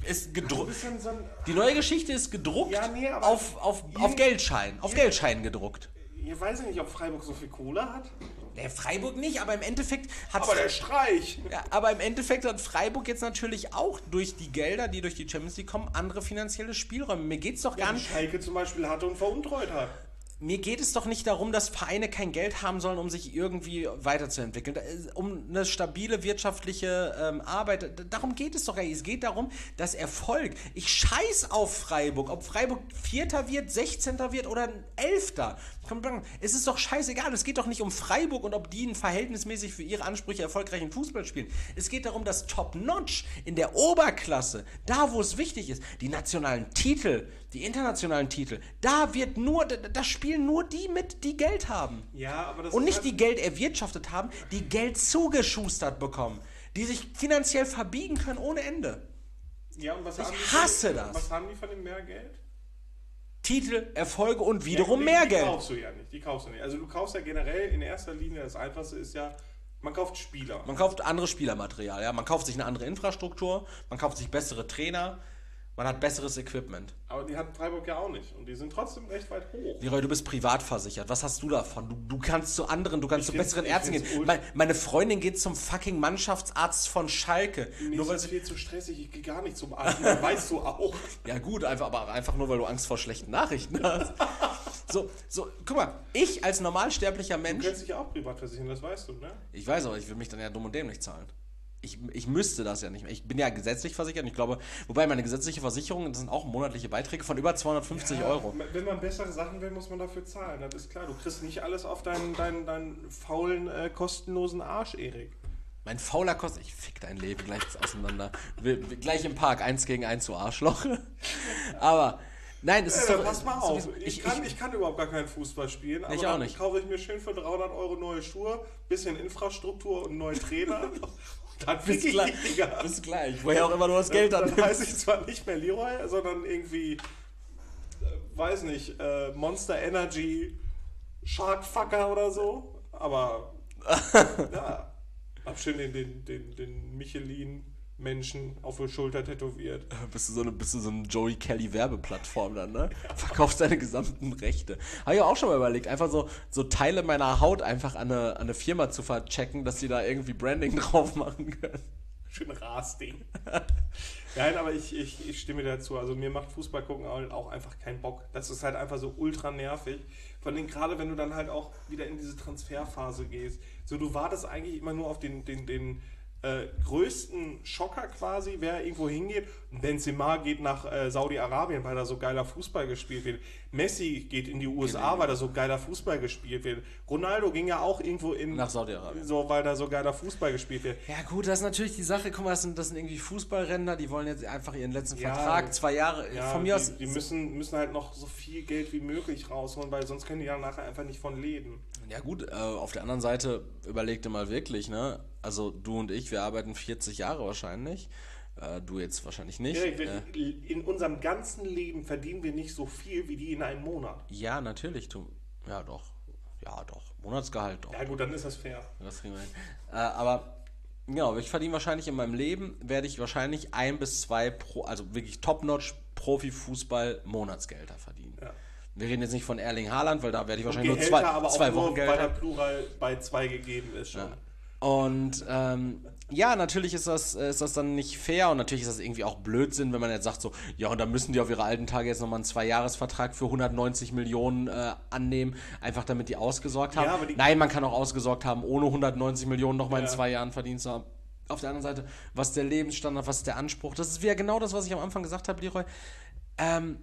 ist gedruckt. Du bist dann so ein- Die neue Geschichte ist gedruckt Ja, nee, aber auf, auf, ihr- auf Geldschein. Auf ihr- Geldscheinen gedruckt. Ich weiß ja nicht, ob Freiburg so viel Kohle hat. Der Freiburg nicht, aber im Endeffekt hat Aber der Streich. ja, aber im Endeffekt hat Freiburg jetzt natürlich auch durch die Gelder, die durch die Champions League kommen, andere finanzielle Spielräume. Mir geht's doch gar Ja, nicht. Schalke zum Beispiel hatte und veruntreut hat. Mir geht es doch nicht darum, dass Vereine kein Geld haben sollen, um sich irgendwie weiterzuentwickeln. Da ist- Um eine stabile wirtschaftliche ähm, Arbeit. d- Darum geht es doch gar nicht. Es geht darum, dass Erfolg. Ich scheiß auf Freiburg. Ob Freiburg Vierter wird, Sechzehnter wird oder Elfter. Es ist doch scheißegal. Es geht doch nicht um Freiburg und ob die einen verhältnismäßig für ihre Ansprüche erfolgreichen Fußball spielen. Es geht darum, dass Top-Notch in der Oberklasse, da wo es wichtig ist, die nationalen Titel, die internationalen Titel, da wird nur, da, da spielen nur die mit, die Geld haben. Ja, aber das Und ist nicht halt- die Geld erwirtschaftet haben, die Geld zugeschustert bekommen. Die sich finanziell verbiegen können ohne Ende. Ja, und was Ich haben die hasse von, das. Was haben die von dem mehr Geld? Titel, Erfolge und wiederum ja, die, mehr die Geld. kaufst du ja nicht. Die kaufst du nicht. Also du kaufst ja generell in erster Linie, das Einfachste ist ja, man kauft Spieler. Man kauft anderes Spielermaterial, ja. Man kauft sich eine andere Infrastruktur, man kauft sich bessere Trainer, man hat besseres Equipment. Aber die hat Freiburg ja auch nicht. Und die sind trotzdem recht weit hoch. Leroy, du bist privat versichert. Was hast du davon? Du, du kannst zu anderen, du kannst Ich zu find's- besseren ich Ärzten find's gehen. ult- Mein, meine Freundin geht zum fucking Mannschaftsarzt von Schalke. Mir Nur ist weil das sie, viel zu stressig, ich gehe gar nicht zum Arzt. Das weißt du auch. ja gut, einfach, aber einfach nur, weil du Angst vor schlechten Nachrichten hast. So, so, guck mal, ich als normalsterblicher Du Mensch, kannst dich ja auch privat versichern, das weißt du, ne? ich weiß aber, ich will mich dann ja dumm und dämlich zahlen. Ich, ich müsste das ja nicht mehr. Ich bin ja gesetzlich versichert und ich glaube, wobei meine gesetzliche Versicherung, das sind auch monatliche Beiträge von über zweihundertfünfzig Ja, Euro. Wenn man bessere Sachen will, muss man dafür zahlen. Das ist klar. Du kriegst nicht alles auf deinen, deinen, deinen faulen, äh, kostenlosen Arsch, Erik. Mein fauler Kost, ich fick dein Leben gleich auseinander. Wir, wir, gleich im Park, eins gegen eins, du Arschloch. Aber, nein, es ist Äh, doch... pass mal sowieso- auf. Ich, kann, ich, kann überhaupt gar keinen Fußball spielen. Aber Ich auch dann nicht. kaufe ich mir schön für dreihundert Euro neue Schuhe, bisschen Infrastruktur und neue Trainer. und dann bis fick ich gleich, dich, Digga. bis gleich, woher auch immer du das Geld Dann annimmst. heiße ich zwar nicht mehr Leroy, sondern irgendwie, äh, weiß nicht, äh, Monster Energy Sharkfucker oder so. Aber, ja, hab schön den, den, den, den Michelin-Menschen auf der Schulter tätowiert. Bist du so eine, bist du so eine Joey Kelly Werbeplattform dann, ne? Verkaufst deine gesamten Rechte. Habe ich auch schon mal überlegt, einfach so, so Teile meiner Haut einfach an eine, an eine Firma zu verchecken, dass die da irgendwie Branding drauf machen können. Schön Rasding. Nein, aber ich, ich, ich stimme dir dazu. Also mir macht Fußball gucken auch einfach keinen Bock. Das ist halt einfach so ultra nervig. Vor allem gerade, wenn du dann halt auch wieder in diese Transferphase gehst. So, du wartest eigentlich immer nur auf den, den, den äh, größten Schocker quasi, wer irgendwo hingeht. Benzema geht nach äh, Saudi-Arabien, weil da so geiler Fußball gespielt wird. Messi geht in die U S A, weil da so geiler Fußball gespielt wird. Ronaldo ging ja auch irgendwo in... Nach Saudi-Arabien. So, weil da so geiler Fußball gespielt wird. Ja gut, das ist natürlich die Sache. Guck mal, das sind, das sind irgendwie Fußballränder, die wollen jetzt einfach ihren letzten Ja, Vertrag, zwei Jahre, Ja, von mir die, aus... die müssen, müssen halt noch so viel Geld wie möglich rausholen, weil sonst können die ja nachher einfach nicht von leben. Ja gut, äh, auf der anderen Seite überleg dir mal wirklich, ne? Also du und ich, wir arbeiten vierzig Jahre wahrscheinlich. Äh, du jetzt wahrscheinlich nicht. Erik, wir- äh, in unserem ganzen Leben verdienen wir nicht so viel wie die in einem Monat. ja, natürlich. Du, ja, doch. Ja, doch. Monatsgehalt, doch. Ja gut, dann ist das fair. Das kriegen wir hin. Äh, aber genau, ich verdiene wahrscheinlich in meinem Leben, werde ich wahrscheinlich ein bis zwei pro, also wirklich Top-Notch Profifußball Monatsgelder verdienen. Ja. Wir reden jetzt nicht von Erling Haaland, weil da werde ich wahrscheinlich Gehälter nur zwei, aber auch zwei nur, Wochen Geld weil der haben. Plural bei zwei gegeben ist schon. Ja. Und ähm, ja, natürlich ist das, äh, ist das dann nicht fair und natürlich ist das irgendwie auch Blödsinn, wenn man jetzt sagt so, ja und dann müssen die auf ihre alten Tage jetzt nochmal einen Zwei-Jahres-Vertrag für hundertneunzig Millionen äh, annehmen, einfach damit die ausgesorgt haben. Ja, aber die- Nein, man kann auch ausgesorgt haben, ohne hundertneunzig Millionen nochmal in Ja. zwei Jahren verdient zu haben. Auf der anderen Seite, was ist der Lebensstandard, was ist der Anspruch? Das ist wieder genau das, was ich am Anfang gesagt habe, Leroy. Ähm,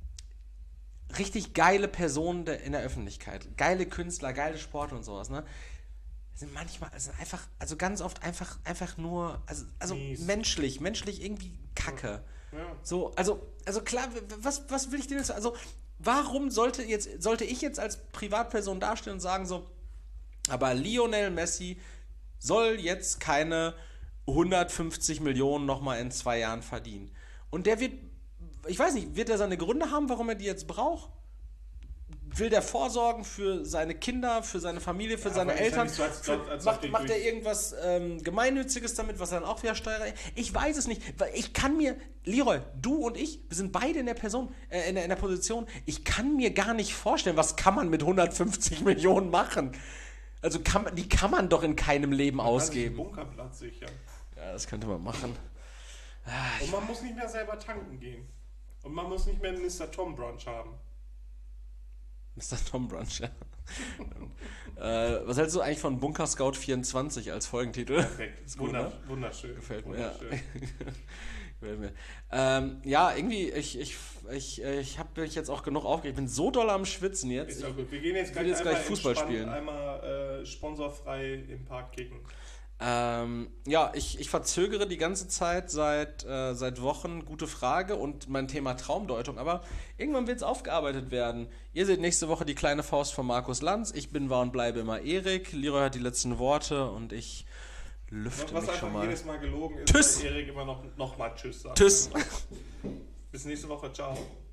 richtig geile Personen der, in der Öffentlichkeit, geile Künstler, geile Sportler und sowas, ne? Sind manchmal, also einfach, also ganz oft einfach, einfach nur, also, also Mies. menschlich, menschlich irgendwie Kacke. Ja. So, also, also klar, w- was, was will ich denn jetzt, also, warum sollte jetzt, sollte ich jetzt als Privatperson dastehen und sagen so, aber Lionel Messi soll jetzt keine hundertfünfzig Millionen nochmal in zwei Jahren verdienen. Und der wird, ich weiß nicht, wird er seine Gründe haben, warum er die jetzt braucht? will der vorsorgen für seine Kinder, für seine Familie, für ja, seine Eltern? Ja so, als, für, als macht macht er irgendwas ähm, Gemeinnütziges damit, was er dann auch wieder steuert? Ich weiß es nicht, weil ich kann mir, Leroy, du und ich, wir sind beide in der Person, äh, in, der, in der Position, ich kann mir gar nicht vorstellen, was kann man mit hundertfünfzig Millionen machen? Also kann man, die kann man doch in keinem Leben man ausgeben. Kann sich einen Bunkerplatz sichern. Ja, das könnte man machen. Ah, und man muss nicht mehr selber tanken gehen. Und man muss nicht mehr einen Mister Tom Brunch haben. Mister Tom Brunch, ja. äh, was hältst du eigentlich von Bunker Scout vierundzwanzig als Folgentitel? Perfekt, ist Wunder, gut, ne? Wunderschön. Gefällt mir, wunderschön. Ja. Gefällt mir. Ähm, ja, irgendwie, ich, ich, ich, ich habe mich jetzt auch genug aufgeregt. Ich bin so doll am Schwitzen jetzt. Ist auch gut. Wir gehen jetzt ich gleich, will jetzt gleich Fußball spielen. Einmal äh, sponsorfrei im Park kicken. Ähm, ja, ich, ich verzögere die ganze Zeit seit, äh, seit Wochen, gute Frage, und mein Thema Traumdeutung, aber irgendwann wird es aufgearbeitet werden. Ihr seht nächste Woche die kleine Faust von Markus Lanz, ich bin, war und bleibe immer Erik, Leroy hat die letzten Worte und ich lüfte was mich schon mal. Was jedes Mal gelogen ist, Tschüss. weil Erik immer noch, noch mal Tschüss sagt. Tschüss. Bis nächste Woche, ciao.